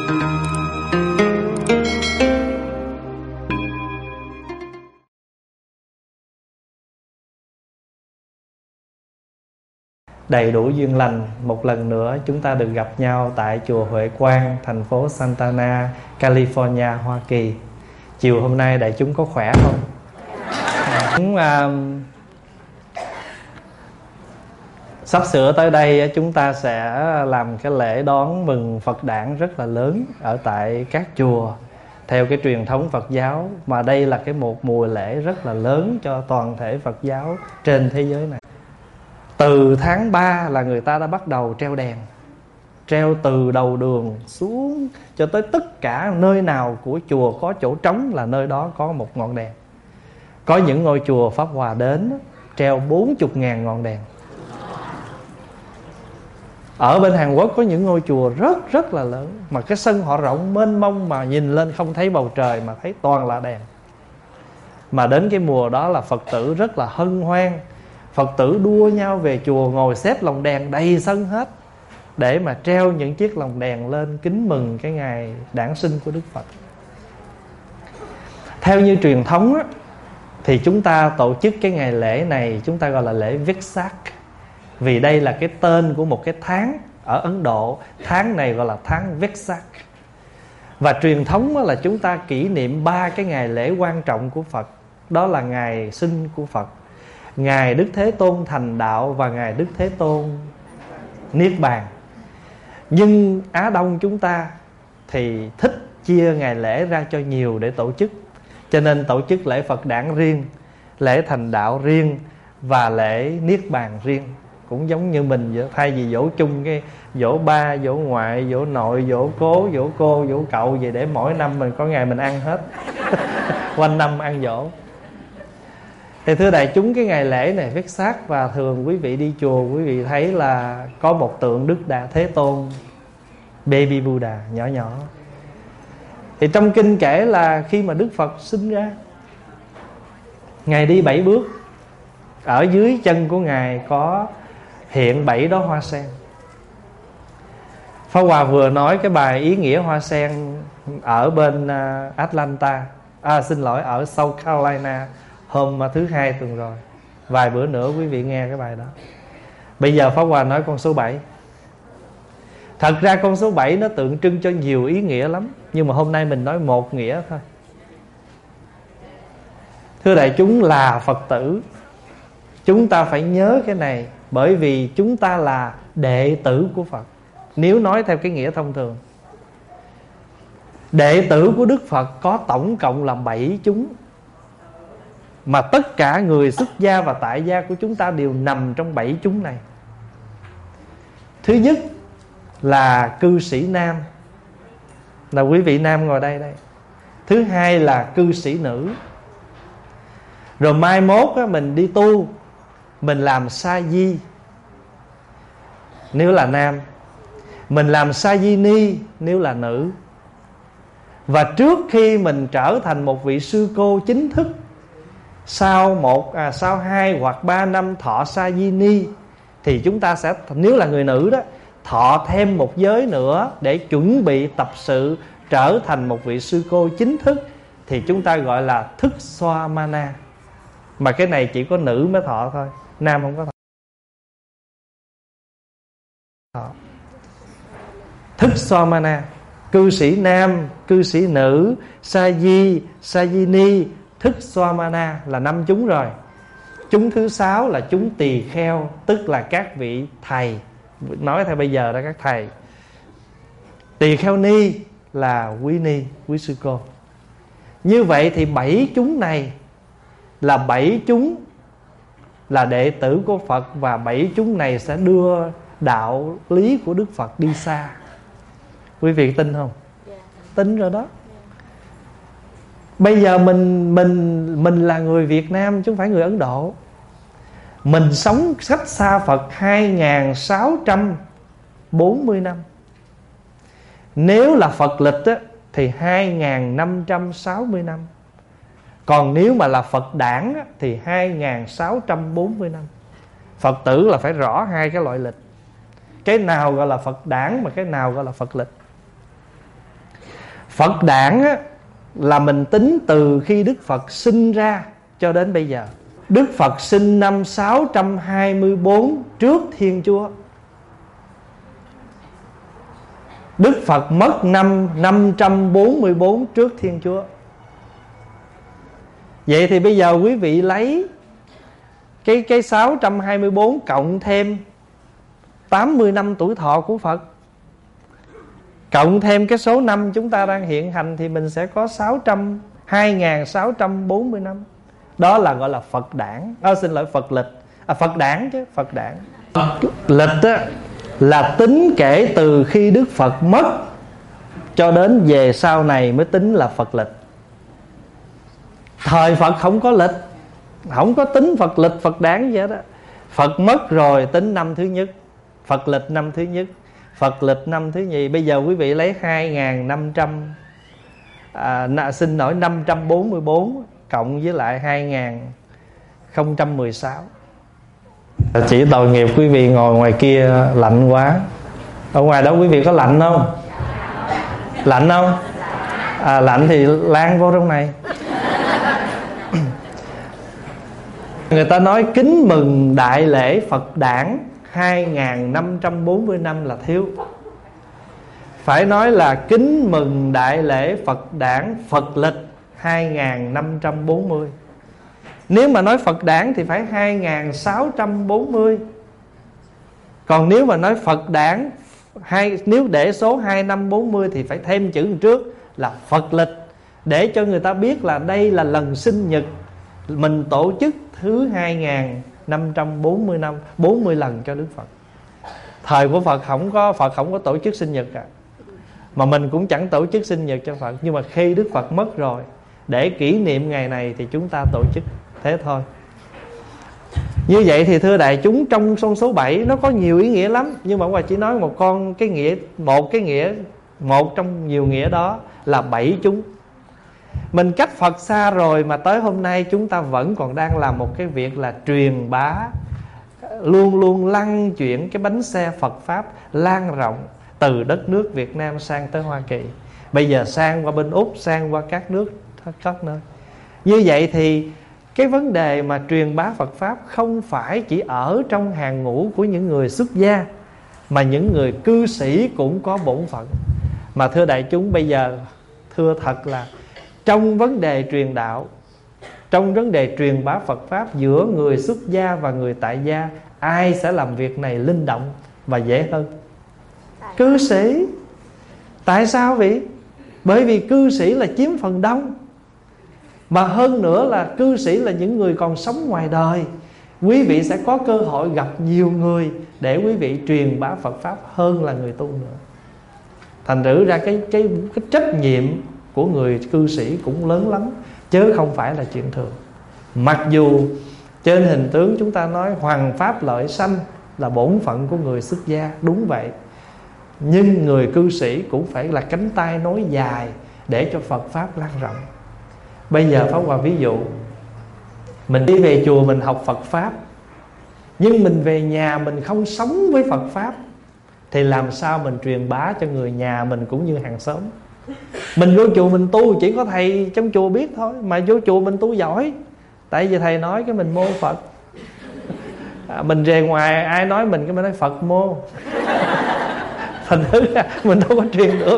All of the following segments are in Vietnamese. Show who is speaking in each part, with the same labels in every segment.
Speaker 1: Đầy đủ duyên lành, một lần nữa chúng ta được gặp nhau tại chùa Huệ Quang, thành phố Santa Ana, California, Hoa Kỳ. Chiều hôm nay đại chúng có khỏe không? Sắp sửa tới đây chúng ta sẽ làm cái lễ đón mừng Phật đản rất là lớn ở tại các chùa theo cái truyền thống Phật giáo, mà đây là một mùa lễ rất là lớn cho toàn thể Phật giáo trên thế giới này. Từ tháng 3 là người ta đã bắt đầu treo đèn, treo từ đầu đường xuống cho tới tất cả nơi nào của chùa có chỗ trống là nơi đó có một ngọn đèn. Có những ngôi chùa Pháp Hòa đến treo 40.000 ngọn đèn. Ở bên Hàn Quốc có những ngôi chùa rất là lớn, mà cái sân họ rộng mênh mông, mà nhìn lên không thấy bầu trời mà thấy toàn là đèn. Mà đến cái mùa đó là Phật tử rất là hân hoan, Phật tử đua nhau về chùa ngồi xếp lồng đèn đầy sân hết, để mà treo những chiếc lồng đèn lên kính mừng cái ngày đản sinh của Đức Phật. Theo như truyền thống á, thì chúng ta tổ chức cái ngày lễ này chúng ta gọi là lễ Vesak, vì đây là cái tên của một cái tháng ở Ấn Độ. Tháng này gọi là tháng Vesak. Và truyền thống là chúng ta kỷ niệm 3 cái ngày lễ quan trọng của Phật. Đó là ngày sinh của Phật, ngày Đức Thế Tôn thành đạo và ngày Đức Thế Tôn niết bàn. Nhưng Á Đông chúng ta thì thích chia ngày lễ ra cho nhiều để tổ chức, cho nên tổ chức lễ Phật đản riêng, lễ thành đạo riêng và lễ niết bàn riêng. Cũng giống như mình vậy, thay vì dỗ chung cái dỗ ba, dỗ ngoại, dỗ nội, dỗ cố, dỗ cô, dỗ cậu vậy để mỗi năm mình có ngày mình ăn hết quanh năm ăn dỗ. Thì thưa đại chúng, cái ngày lễ này Vesak, và thường quý vị đi chùa quý vị thấy là có một tượng Đức Đà Thế Tôn Baby Buddha nhỏ nhỏ. Thì trong kinh kể là khi mà Đức Phật sinh ra, Ngài đi 7 bước, ở dưới chân của Ngài có hiện 7 đóa hoa sen. Pháp Hòa vừa nói cái bài ý nghĩa hoa sen ở bên Atlanta, ở South Carolina hôm thứ Hai tuần rồi. Vài bữa nữa quý vị nghe cái bài đó. Bây giờ Pháp Hòa nói con số 7. Thật ra con số 7 nó tượng trưng cho nhiều ý nghĩa lắm, nhưng mà hôm nay mình nói một nghĩa thôi. Thưa đại chúng, là Phật tử, chúng ta phải nhớ cái này, bởi vì chúng ta là đệ tử của Phật. Nếu nói theo cái nghĩa thông thường, đệ tử của Đức Phật có tổng cộng là 7 chúng, mà tất cả người xuất gia và tại gia của chúng ta đều nằm trong 7 chúng này. Thứ nhất là cư sĩ nam, là quý vị nam ngồi đây đây. Thứ hai là cư sĩ nữ. Rồi mai mốt á, mình đi tu, mình làm sa di nếu là nam, mình làm sa di ni nếu là nữ. Và trước khi mình trở thành một vị sư cô chính thức, sau 2 hoặc 3 năm thọ sa di ni, thì chúng ta sẽ, nếu là người nữ đó, thọ thêm một giới nữa để chuẩn bị tập sự trở thành một vị sư cô chính thức, thì chúng ta gọi là thức xoa mana. Mà cái này chỉ có nữ mới thọ thôi, nam không có thọ. Thức xoa mana, cư sĩ nam, cư sĩ nữ, sa di, sa di ni, thức xoa mana là 5 chúng rồi. Chúng thứ 6 là chúng tỳ kheo, tức là các vị thầy. Nói theo bây giờ đó, các thầy. Tỳ kheo ni là quý ni, quý sư cô. Như vậy thì 7 chúng này là 7 chúng là đệ tử của Phật, và 7 chúng này sẽ đưa đạo lý của Đức Phật đi xa. Quý vị tin không? Tin rồi đó. Bây giờ mình là người Việt Nam chứ không phải người Ấn Độ. Mình sống cách xa Phật 2640 năm. Nếu là Phật lịch á, thì 2560 năm. Còn nếu mà là Phật đản á, thì 2640 năm. Phật tử là phải rõ hai cái loại lịch. Cái nào gọi là Phật đản mà cái nào gọi là Phật lịch. Phật đản á, là mình tính từ khi Đức Phật sinh ra cho đến bây giờ. Đức Phật sinh năm 624 trước Thiên Chúa. Đức Phật mất năm 544 trước Thiên Chúa. Vậy thì bây giờ quý vị lấy cái 624 cộng thêm 80 năm tuổi thọ của Phật, cộng thêm cái số năm chúng ta đang hiện hành, thì mình sẽ có 2640 năm. Đó là gọi là Phật đản. Xin lỗi, Phật lịch. Phật đản chứ, Phật đản. Lịch á, là tính kể từ khi Đức Phật mất cho đến về sau này mới tính là Phật lịch. Thời Phật không có lịch, không có tính Phật lịch, Phật đản gì hết đó. Phật mất rồi tính năm thứ nhất, Phật lịch năm thứ nhất, Phật lịch năm thứ nhì. Bây giờ quý vị lấy 544 cộng với lại 2016. Chỉ tội nghiệp quý vị ngồi ngoài kia lạnh quá. Ở ngoài đó quý vị có lạnh không? Lạnh không? Lạnh thì lan vô trong này. Người ta nói kính mừng đại lễ Phật đản 2540 năm là thiếu. Phải nói là kính mừng đại lễ Phật đản Phật lịch 2540. Nếu mà nói Phật đản thì phải 2640. Còn nếu mà nói Phật đản nếu để số 2540 thì phải thêm chữ trước là Phật lịch, để cho người ta biết là đây là lần sinh nhật mình tổ chức thứ 2540 năm, 40 lần cho Đức Phật. Thời của Phật không có tổ chức sinh nhật cả, mà mình cũng chẳng tổ chức sinh nhật cho Phật. Nhưng mà khi Đức Phật mất rồi, để kỷ niệm ngày này thì chúng ta tổ chức thế thôi. Như vậy thì thưa đại chúng, trong con số 7 nó có nhiều ý nghĩa lắm, nhưng mà Hòa chỉ nói một trong nhiều nghĩa đó là 7 chúng. Mình cách Phật xa rồi mà tới hôm nay chúng ta vẫn còn đang làm một cái việc là truyền bá, luôn luôn lăn chuyển cái bánh xe Phật Pháp lan rộng từ đất nước Việt Nam sang tới Hoa Kỳ, bây giờ sang qua bên Úc, sang qua các nước các nơi. Như vậy thì cái vấn đề mà truyền bá Phật Pháp không phải chỉ ở trong hàng ngũ của những người xuất gia, mà những người cư sĩ cũng có bổn phận. Mà thưa đại chúng, bây giờ thưa thật là trong vấn đề truyền đạo, trong vấn đề truyền bá Phật Pháp giữa người xuất gia và người tại gia, ai sẽ làm việc này linh động và dễ hơn? Cư sĩ. Tại sao vậy? Bởi vì cư sĩ là chiếm phần đông, mà hơn nữa là cư sĩ là những người còn sống ngoài đời. Quý vị sẽ có cơ hội gặp nhiều người để quý vị truyền bá Phật Pháp hơn là người tu nữa. Thành thử ra cái trách nhiệm của người cư sĩ cũng lớn lắm, chứ không phải là chuyện thường. Mặc dù trên hình tướng chúng ta nói hoằng pháp lợi sanh là bổn phận của người xuất gia, đúng vậy, nhưng người cư sĩ cũng phải là cánh tay nối dài để cho Phật Pháp lan rộng. Bây giờ Pháp Hòa ví dụ, mình đi về chùa mình học Phật Pháp, nhưng mình về nhà mình không sống với Phật Pháp, thì làm sao mình truyền bá cho người nhà mình cũng như hàng xóm? Mình vô chùa mình tu chỉ có thầy trong chùa biết thôi, mà vô chùa mình tu giỏi, tại vì thầy nói cái mình mô Phật. Mình về ngoài ai nói mình cái mình nói Phật mô. Thành thử mình đâu có truyền được.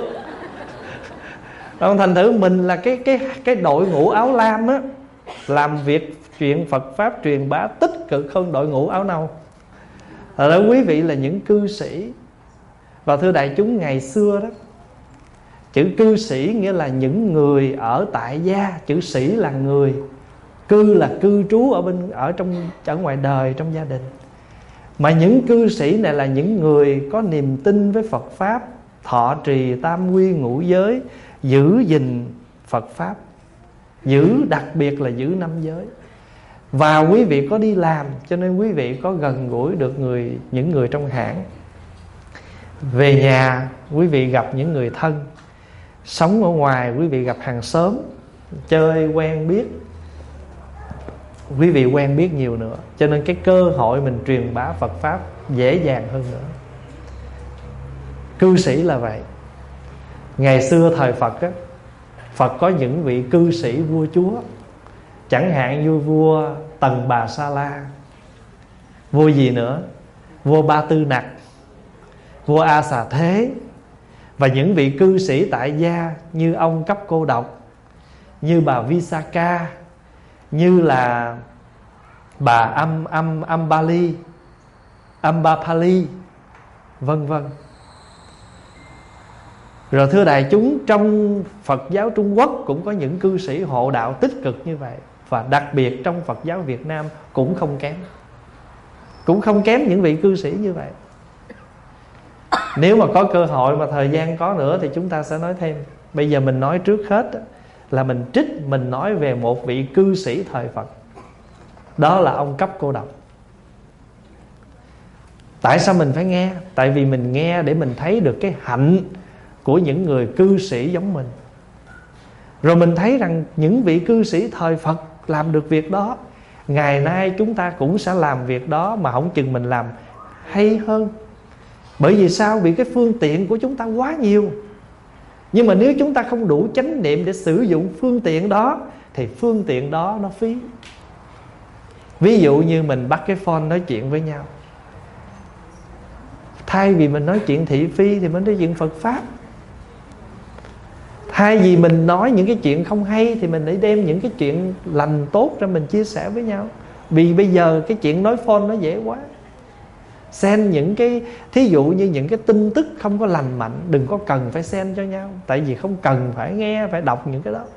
Speaker 1: Thành thử mình là cái đội ngũ áo lam á, làm việc chuyện Phật Pháp truyền bá tích cực hơn đội ngũ áo nâu. Thật ra quý vị là những cư sĩ. Và thưa đại chúng, ngày xưa đó, chữ cư sĩ nghĩa là những người ở tại gia, chữ sĩ là người, cư là cư trú ở ngoài đời, trong gia đình. Mà những cư sĩ này là những người có niềm tin với Phật Pháp, thọ trì tam quy ngũ giới, giữ gìn Phật Pháp, đặc biệt là giữ 5 giới. Và quý vị có đi làm, cho nên quý vị có gần gũi được những người trong hãng. Về nhà quý vị gặp những người thân, sống ở ngoài quý vị gặp hàng xóm, chơi quen biết, quý vị quen biết nhiều nữa. Cho nên cái cơ hội mình truyền bá Phật Pháp dễ dàng hơn nữa. Cư sĩ là vậy. Ngày xưa thời Phật á, Phật có những vị cư sĩ vua chúa, chẳng hạn như vua Tần Bà Sa La, vua gì nữa, vua Ba Tư Nặc, vua A Xà Thế, và những vị cư sĩ tại gia như ông Cấp Cô Độc, như bà Visakha, như là bà Ambapali, vân vân. Rồi thưa đại chúng, trong Phật giáo Trung Quốc cũng có những cư sĩ hộ đạo tích cực như vậy. Và đặc biệt trong Phật giáo Việt Nam cũng không kém, cũng không kém những vị cư sĩ như vậy. Nếu mà có cơ hội mà thời gian có nữa thì chúng ta sẽ nói thêm. Bây giờ mình nói trước hết là mình nói về một vị cư sĩ thời Phật. Đó là ông Cấp Cô Độc. Tại sao mình phải nghe? Tại vì mình nghe để mình thấy được cái hạnh của những người cư sĩ giống mình. Rồi mình thấy rằng những vị cư sĩ thời Phật làm được việc đó, ngày nay chúng ta cũng sẽ làm việc đó, mà không chừng mình làm hay hơn. Bởi vì sao? Vì cái phương tiện của chúng ta quá nhiều. Nhưng mà nếu chúng ta không đủ chánh niệm để sử dụng phương tiện đó, thì phương tiện đó nó phí. Ví dụ như mình bắt cái phone nói chuyện với nhau, thay vì mình nói chuyện thị phi thì mình nói chuyện Phật Pháp. Thay vì mình nói những cái chuyện không hay thì mình hãy đem những cái chuyện lành tốt ra mình chia sẻ với nhau. Vì bây giờ cái chuyện nói phone nó dễ quá. Send những cái, thí dụ như những cái tin tức không có lành mạnh, đừng có cần phải send cho nhau. Tại vì không cần phải nghe, phải đọc những cái đó.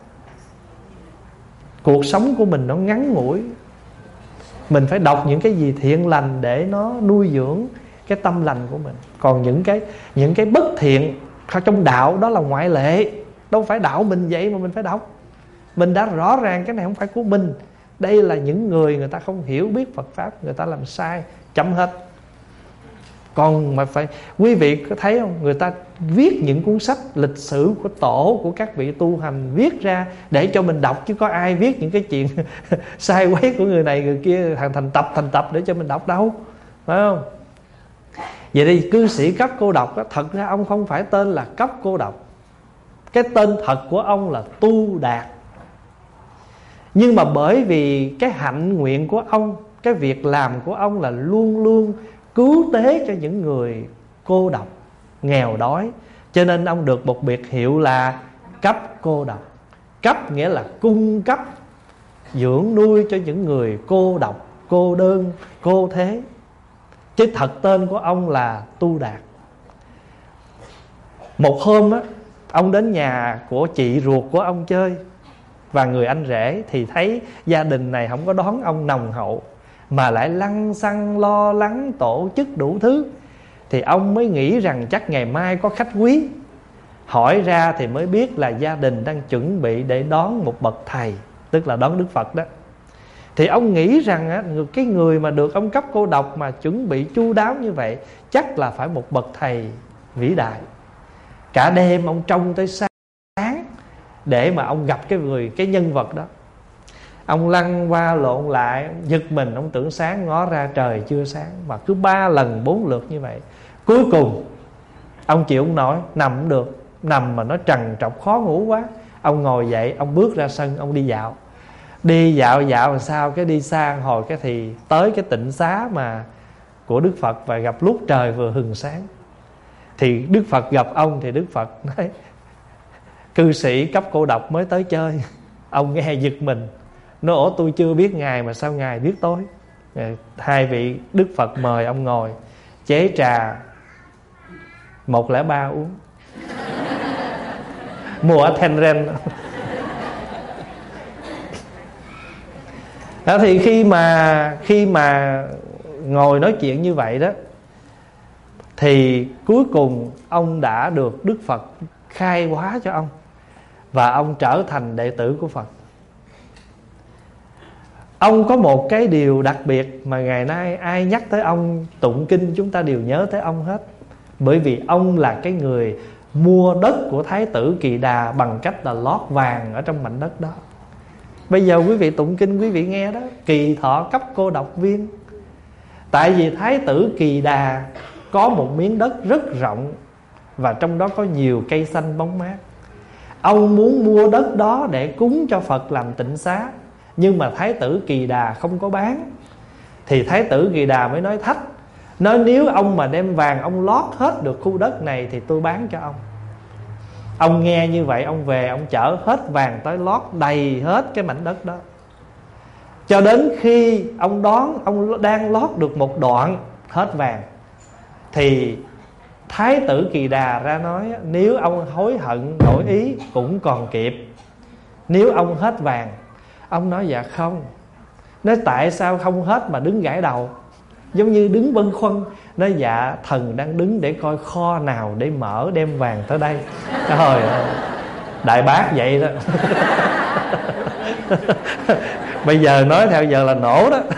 Speaker 1: Cuộc sống của mình nó ngắn ngủi, mình phải đọc những cái gì thiện lành để nó nuôi dưỡng cái tâm lành của mình. Còn những cái bất thiện trong đạo đó là ngoại lệ. Đâu phải đạo mình vậy mà mình phải đọc. Mình đã rõ ràng cái này không phải của mình. Đây là những người ta không hiểu biết Phật Pháp, người ta làm sai, chấm hết. Còn mà phải, quý vị có thấy không, người ta viết những cuốn sách lịch sử của tổ, của các vị tu hành viết ra để cho mình đọc, chứ có ai viết những cái chuyện sai quấy của người này người kia thành tập để cho mình đọc đâu, phải không? Vậy thì cư sĩ Cấp Cô Độc đó, thật ra ông không phải tên là Cấp Cô Độc. Cái tên thật của ông là Tu Đạt. Nhưng mà bởi vì cái hạnh nguyện của ông, cái việc làm của ông là luôn luôn cứu tế cho những người cô độc, nghèo đói, cho nên ông được một biệt hiệu là Cấp Cô Độc. Cấp nghĩa là cung cấp, dưỡng nuôi cho những người cô độc, cô đơn, cô thế. Chứ thật tên của ông là Tu Đạt. Một hôm á, ông đến nhà của chị ruột của ông chơi, và người anh rể thì thấy gia đình này không có đón ông nồng hậu, mà lại lăng xăng lo lắng tổ chức đủ thứ. Thì ông mới nghĩ rằng chắc ngày mai có khách quý. Hỏi ra thì mới biết là gia đình đang chuẩn bị để đón một bậc thầy, tức là đón Đức Phật đó. Thì ông nghĩ rằng cái người mà được ông Cấp Cô Độc mà chuẩn bị chu đáo như vậy chắc là phải một bậc thầy vĩ đại. Cả đêm ông trông tới sáng để mà ông gặp cái nhân vật đó. Ông lăn qua lộn lại, giật mình, ông tưởng sáng, ngó ra trời chưa sáng, mà cứ 3 lần 4 lượt như vậy. Cuối cùng ông chịu không nổi, nằm không được, nằm mà nó trằn trọc khó ngủ quá. Ông ngồi dậy, ông bước ra sân, ông đi dạo. Đi dạo làm sao, cái đi xa hồi cái thì tới cái tịnh xá mà của Đức Phật, và gặp lúc trời vừa hừng sáng. Thì Đức Phật gặp ông thì Đức Phật nói: cư sĩ Cấp Cô Độc mới tới chơi. Ông nghe giật mình, nói: ủa tôi chưa biết ngài mà sao ngài biết tối? Hai vị Đức Phật mời ông ngồi, chế trà 103 uống. Mua ở Tenren. Đó, thì khi mà ngồi nói chuyện như vậy đó, thì cuối cùng ông đã được Đức Phật khai hóa cho ông, và ông trở thành đệ tử của Phật. Ông có một cái điều đặc biệt mà ngày nay ai nhắc tới ông, tụng kinh chúng ta đều nhớ tới ông hết. Bởi vì ông là cái người mua đất của Thái tử Kỳ Đà bằng cách là lót vàng ở trong mảnh đất đó. Bây giờ quý vị tụng kinh quý vị nghe đó, Kỳ Thọ Cấp Cô Độc Viên. Tại vì Thái tử Kỳ Đà có một miếng đất rất rộng, và trong đó có nhiều cây xanh bóng mát. Ông muốn mua đất đó để cúng cho Phật làm tịnh xá, nhưng mà Thái tử Kỳ Đà không có bán. Thì Thái tử Kỳ Đà mới nói thách, nói nếu ông mà đem vàng ông lót hết được khu đất này thì tôi bán cho ông. Ông nghe như vậy, ông về ông chở hết vàng tới lót đầy hết cái mảnh đất đó. Cho đến khi ông đoán ông đang lót được một đoạn hết vàng, thì Thái tử Kỳ Đà ra nói, nếu ông hối hận đổi ý cũng còn kịp, nếu ông hết vàng. Ông nói dạ không. Nói tại sao không hết mà đứng gãi đầu, giống như đứng bâng khuâng. Nói dạ thần đang đứng để coi kho nào để mở đem vàng tới đây. Trời ơi, đại bác vậy đó. Bây giờ nói theo giờ là nổ đó.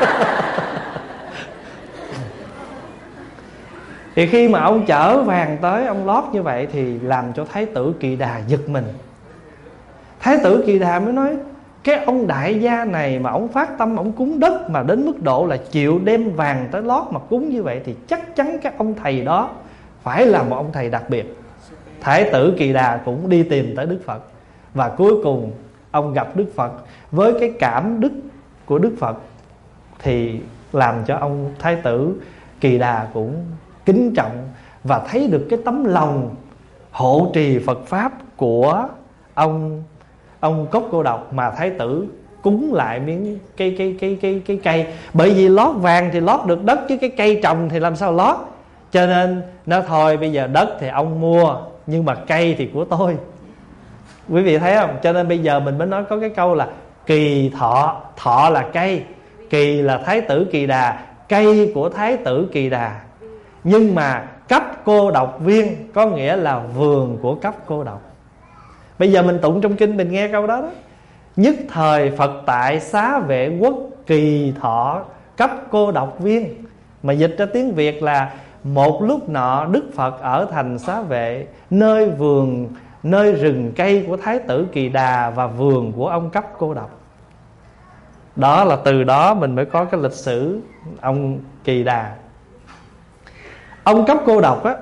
Speaker 1: Thì khi mà ông chở vàng tới, ông lót như vậy thì làm cho Thái tử Kỳ Đà giật mình. Thái tử Kỳ Đà mới nói, cái ông đại gia này mà ông phát tâm ông cúng đất mà đến mức độ là chịu đem vàng tới lót mà cúng như vậy, thì chắc chắn các ông thầy đó phải là một ông thầy đặc biệt. Thái tử Kỳ Đà cũng đi tìm tới Đức Phật, và cuối cùng ông gặp Đức Phật. Với cái cảm đức của Đức Phật thì làm cho ông Thái tử Kỳ Đà cũng kính trọng, và thấy được cái tấm lòng hộ trì Phật Pháp của ông Cốc Cô Độc mà Thái tử cúng lại miếng cái cây. Bởi vì lót vàng thì lót được đất, chứ cái cây trồng thì làm sao lót. Cho nên nó thôi bây giờ đất thì ông mua, nhưng mà cây thì của tôi. Quý vị thấy không? Cho nên bây giờ mình mới nói có cái câu là kỳ thọ. Thọ là cây, kỳ là Thái tử Kỳ Đà, cây của Thái tử Kỳ Đà. Nhưng mà cấp cô độc viên có nghĩa là vườn của cấp cô độc. Bây giờ mình tụng trong kinh mình nghe câu đó đó. Nhất thời Phật tại xá vệ quốc, kỳ thọ cấp cô độc viên. Mà dịch ra tiếng Việt là một lúc nọ Đức Phật ở thành Xá Vệ, nơi vườn, nơi rừng cây của Thái tử Kỳ Đà và vườn của ông cấp cô độc. Đó là từ đó mình mới có cái lịch sử ông Kỳ Đà. Ông cấp cô độc á,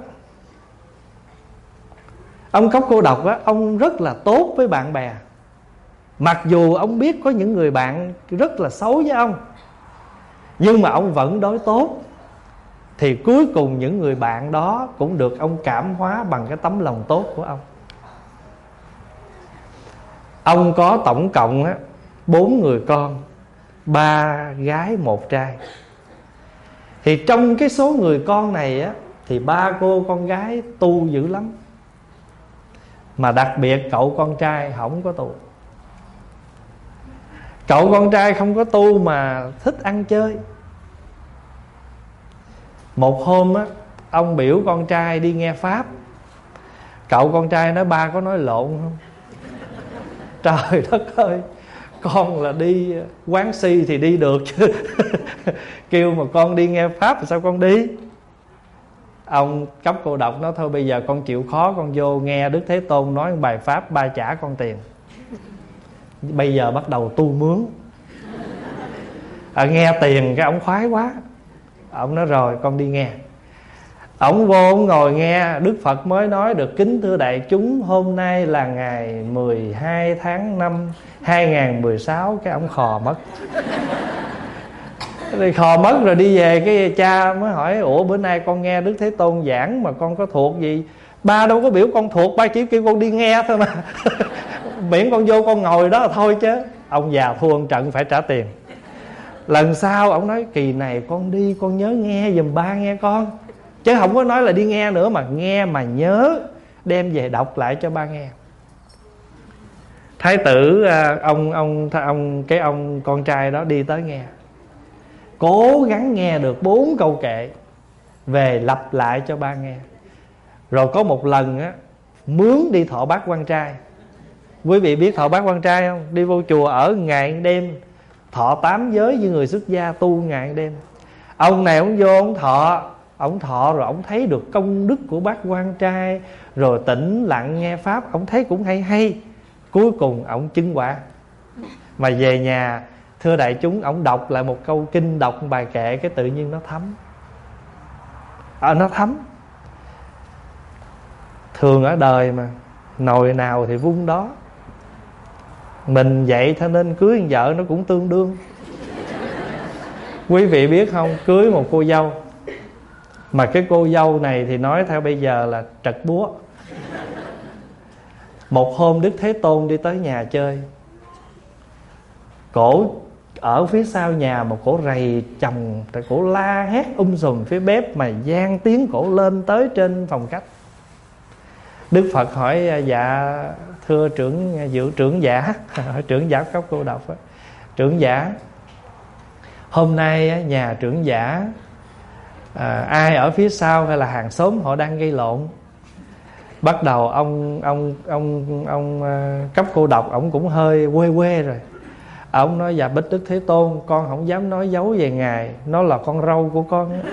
Speaker 1: ông cấp cô độc á, ông rất là tốt với bạn bè. Mặc dù ông biết có những người bạn rất là xấu với ông, nhưng mà ông vẫn đối tốt. Thì cuối cùng những người bạn đó cũng được ông cảm hóa bằng cái tấm lòng tốt của ông. Ông có tổng cộng á 4 người con, 3 gái 1 trai. Thì trong cái số người con này á, thì 3 cô con gái tu dữ lắm, mà đặc biệt cậu con trai không có tu. Cậu con trai không có tu mà thích ăn chơi. Một hôm á, ông biểu con trai đi nghe Pháp. Cậu con trai nói ba có nói lộn không? Trời đất ơi, con là đi quán si thì đi được chứ. Kêu mà con đi nghe Pháp thì sao con đi? Ông cấp cô độc nói thôi bây giờ con chịu khó, con vô nghe Đức Thế Tôn nói bài Pháp, ba trả con tiền. Bây giờ bắt đầu tu mướn. Nghe tiền cái ông khoái quá. Ông nói rồi con đi nghe. Ông vô ông ngồi nghe. Đức Phật mới nói được: kính thưa đại chúng, hôm nay là ngày 12 tháng 5 2016. Cái ông khò mất. Thì khò mất rồi đi về. Cái cha mới hỏi: ủa bữa nay con nghe Đức Thế Tôn giảng mà con có thuộc gì? Ba đâu có biểu con thuộc, ba chỉ kêu con đi nghe thôi mà. Miễn con vô con ngồi đó là thôi chứ. Ông già thua ông trận phải trả tiền. Lần sau ông nói: kỳ này con đi con nhớ nghe giùm ba nghe con. Chứ không có nói là đi nghe nữa, mà nghe mà nhớ đem về đọc lại cho ba nghe. Thái tử ông con trai đó đi tới nghe, cố gắng nghe được 4 câu kệ, về lặp lại cho ba nghe. Rồi có một lần á, mướn đi thọ bát quan trai. Quý vị biết thọ bát quan trai không? Đi vô chùa ở ngày đêm, thọ 8 giới như người xuất gia, tu ngày đêm. Ông này ông vô ông thọ rồi ông thấy được công đức của bát quan trai, rồi tĩnh lặng nghe pháp, ông thấy cũng hay. Cuối cùng ông chứng quả. Mà về nhà thưa đại chúng, ông đọc lại một câu kinh, đọc một bài kệ, cái tự nhiên nó thấm. Nó thấm. Thường ở đời mà Nồi nào thì vung đó. Mình vậy cho nên cưới con vợ nó cũng tương đương. Quý vị biết không, cưới một cô dâu mà cái cô dâu này thì nói theo bây giờ là trật búa. Một hôm Đức Thế Tôn đi tới nhà chơi, cổ ở phía sau nhà mà cổ rầy chồng, tại cổ la hét sùm phía bếp mà gian tiếng cổ lên tới trên phòng khách. Đức Phật hỏi: dạ thưa trưởng giả, trưởng giả cấp cô độc á, trưởng giả, hôm nay nhà trưởng giả ai ở phía sau hay là hàng xóm họ đang gây lộn? Bắt đầu ông cấp cô độc, ổng cũng hơi quê quê rồi. Ông nói: dạ bích Đức Thế Tôn, con không dám nói dấu về ngài, nó là con râu của con á.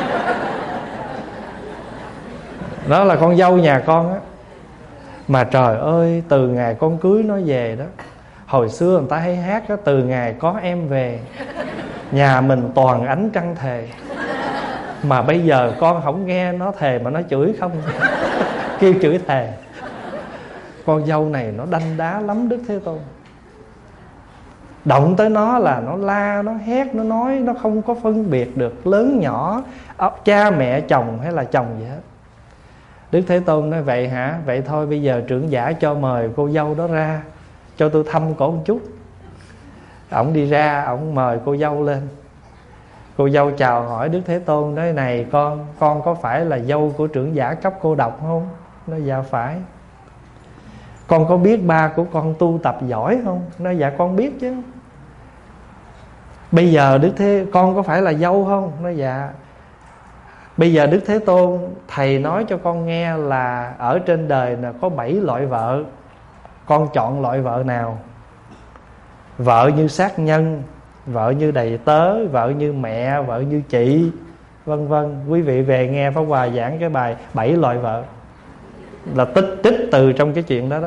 Speaker 1: Nó là con dâu nhà con á. Mà trời ơi, từ ngày con cưới nó về đó, hồi xưa người ta hay hát đó, từ ngày có em về nhà mình toàn ánh trăng thề. Mà bây giờ con không nghe nó thề mà nó chửi không. Kêu chửi thề. Con dâu này nó đanh đá lắm Đức Thế Tôn. Động tới nó là nó la, nó hét, nó nói, nó không có phân biệt được lớn nhỏ, cha mẹ chồng hay là chồng gì hết. Đức Thế Tôn nói: vậy hả? Vậy thôi bây giờ trưởng giả cho mời cô dâu đó ra, cho tôi thăm cổ một chút. Ổng đi ra, ổng mời cô dâu lên. Cô dâu chào hỏi Đức Thế Tôn, nói: này con có phải là dâu của trưởng giả cấp cô độc không? Nói: dạ phải. Con có biết ba của con tu tập giỏi không? Nói: dạ con biết chứ. Bây giờ con có phải là dâu không? Nói: dạ. Bây giờ Đức Thế Tôn, thầy nói cho con nghe là ở trên đời là có 7 loại vợ. Con chọn loại vợ nào? Vợ như sát nhân, vợ như đầy tớ, vợ như mẹ, vợ như chị, vân vân. Quý vị về nghe Pháp Hòa giảng cái bài 7 loại vợ, là tích từ trong cái chuyện đó đó.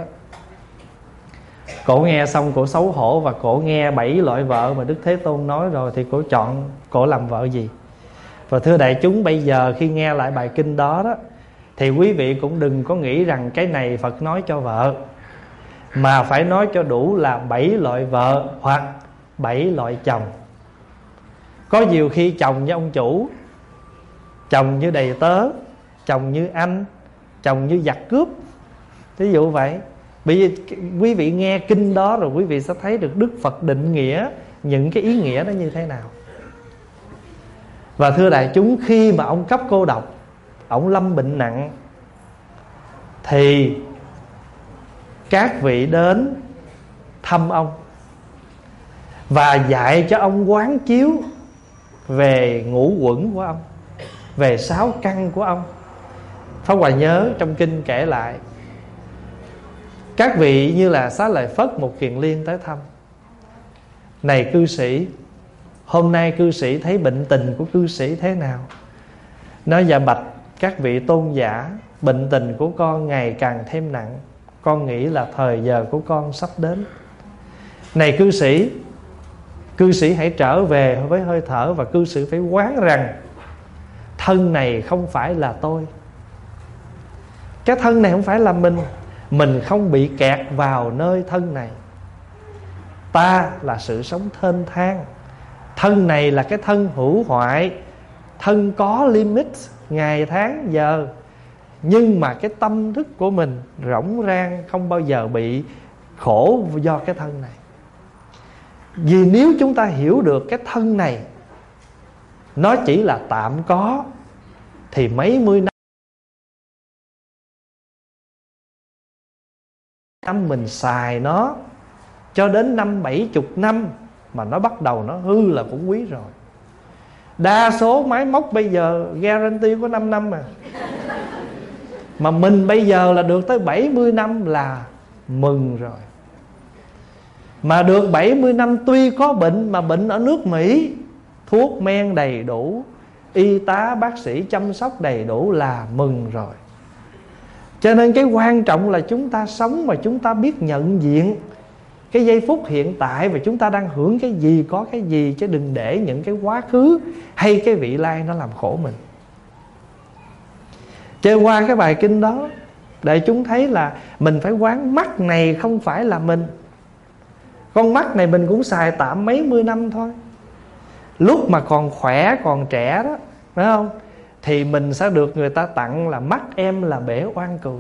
Speaker 1: Cổ nghe xong cổ xấu hổ, và cổ nghe 7 loại vợ mà Đức Thế Tôn nói rồi thì cổ chọn cổ làm vợ gì. Và thưa đại chúng, bây giờ khi nghe lại bài kinh đó đó, thì quý vị cũng đừng có nghĩ rằng cái này Phật nói cho vợ, mà phải nói cho đủ là 7 loại vợ hoặc 7 loại chồng. Có nhiều khi chồng như ông chủ, chồng như đầy tớ, chồng như anh, chồng như giặc cướp, ví dụ vậy. Bây giờ quý vị nghe kinh đó rồi quý vị sẽ thấy được Đức Phật định nghĩa những cái ý nghĩa đó như thế nào. Và thưa đại chúng, khi mà ông cấp cô độc, ông lâm bệnh nặng, thì các vị đến thăm ông và dạy cho ông quán chiếu về ngũ uẩn của ông, về 6 căn của ông. Pháp Hòa nhớ trong kinh kể lại, các vị như là Xá Lợi Phất, Một Kiền Liên tới thăm: này cư sĩ, hôm nay cư sĩ thấy bệnh tình của cư sĩ thế nào? Nói: dạ bạch các vị tôn giả, bệnh tình của con ngày càng thêm nặng, con nghĩ là thời giờ của con sắp đến. Này cư sĩ hãy trở về với hơi thở, và cư sĩ phải quán rằng thân này không phải là tôi. Cái thân này không phải là mình không bị kẹt vào nơi thân này. Ta là sự sống thênh thang. Thân này là cái thân hữu hoại, thân có limit, ngày tháng giờ. Nhưng mà cái tâm thức của mình rỗng rang, không bao giờ bị khổ do cái thân này. Vì nếu chúng ta hiểu được cái thân này nó chỉ là tạm có, thì mấy mươi năm mình xài nó cho đến 50-70 năm mà nó bắt đầu nó hư là cũng quý rồi. Đa số máy móc bây giờ guarantee có 5 năm mà mình bây giờ là được tới 70 năm là mừng rồi. Mà được 70 năm tuy có bệnh, mà bệnh ở nước Mỹ, thuốc men đầy đủ, y tá bác sĩ chăm sóc đầy đủ là mừng rồi. Cho nên cái quan trọng là chúng ta sống mà chúng ta biết nhận diện cái giây phút hiện tại, và chúng ta đang hưởng cái gì, có cái gì, chứ đừng để những cái quá khứ hay cái vị lai nó làm khổ mình. Chơi qua cái bài kinh đó, để chúng thấy là mình phải quán mắt này không phải là mình. Con mắt này mình cũng xài tạm mấy mươi năm thôi. Lúc mà còn khỏe, còn trẻ đó, phải không, thì mình sẽ được người ta tặng là mắt em là bể oan cừu.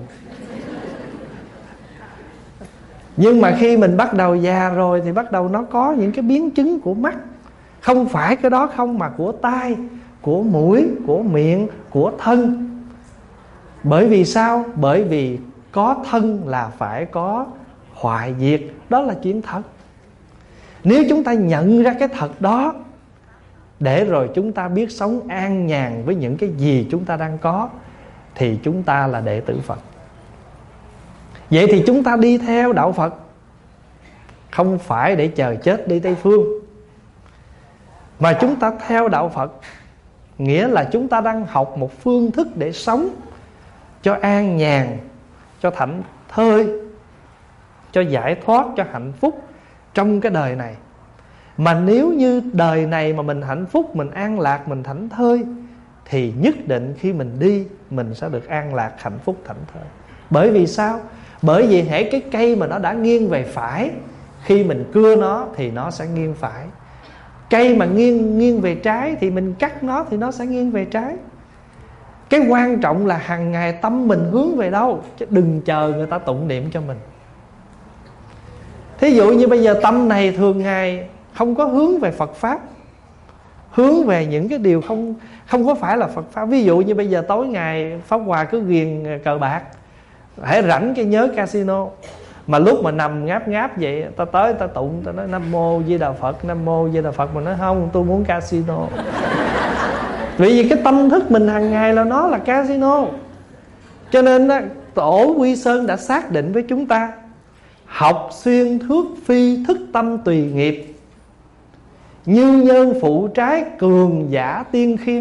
Speaker 1: Nhưng mà khi mình bắt đầu già rồi thì bắt đầu nó có những cái biến chứng của mắt. Không phải cái đó không, mà của tai, của mũi, của miệng, của thân. Bởi vì sao? Bởi vì có thân là phải có hoại diệt. Đó là chuyện thật. Nếu chúng ta nhận ra cái thật đó, để rồi chúng ta biết sống an nhàn với những cái gì chúng ta đang có, thì chúng ta là đệ tử Phật. Vậy thì chúng ta đi theo đạo Phật không phải để chờ chết đi Tây Phương, mà chúng ta theo đạo Phật nghĩa là chúng ta đang học một phương thức để sống cho an nhàn, cho thảnh thơi, cho giải thoát, cho hạnh phúc trong cái đời này. Mà nếu như đời này mà mình hạnh phúc, mình an lạc, mình thảnh thơi, thì nhất định khi mình đi, mình sẽ được an lạc, hạnh phúc, thảnh thơi. Bởi vì sao? Bởi vì hễ cái cây mà nó đã nghiêng về phải, khi mình cưa nó thì nó sẽ nghiêng phải. Cây mà nghiêng về trái thì mình cắt nó thì nó sẽ nghiêng về trái. Cái quan trọng là hàng ngày tâm mình hướng về đâu, chứ đừng chờ người ta tụng niệm cho mình. Thí dụ như bây giờ tâm này thường ngày không có hướng về Phật Pháp, hướng về những cái điều không có phải là Phật Pháp. Ví dụ như bây giờ tối ngày Pháp Hòa cứ ghiền cờ bạc, hãy rảnh cái nhớ casino. Mà lúc mà nằm ngáp vậy, ta tới ta tụng, ta nói Nam Mô Di Đà Phật, Nam Mô Di Đà Phật. Mà nói không, tôi muốn casino. Vì cái tâm thức mình hàng ngày là nó là casino. Cho nên Tổ Quy Sơn đã xác định với chúng ta: học xuyên thước phi thức tâm tùy nghiệp, như nhân phụ trái cường giả tiên khiêm.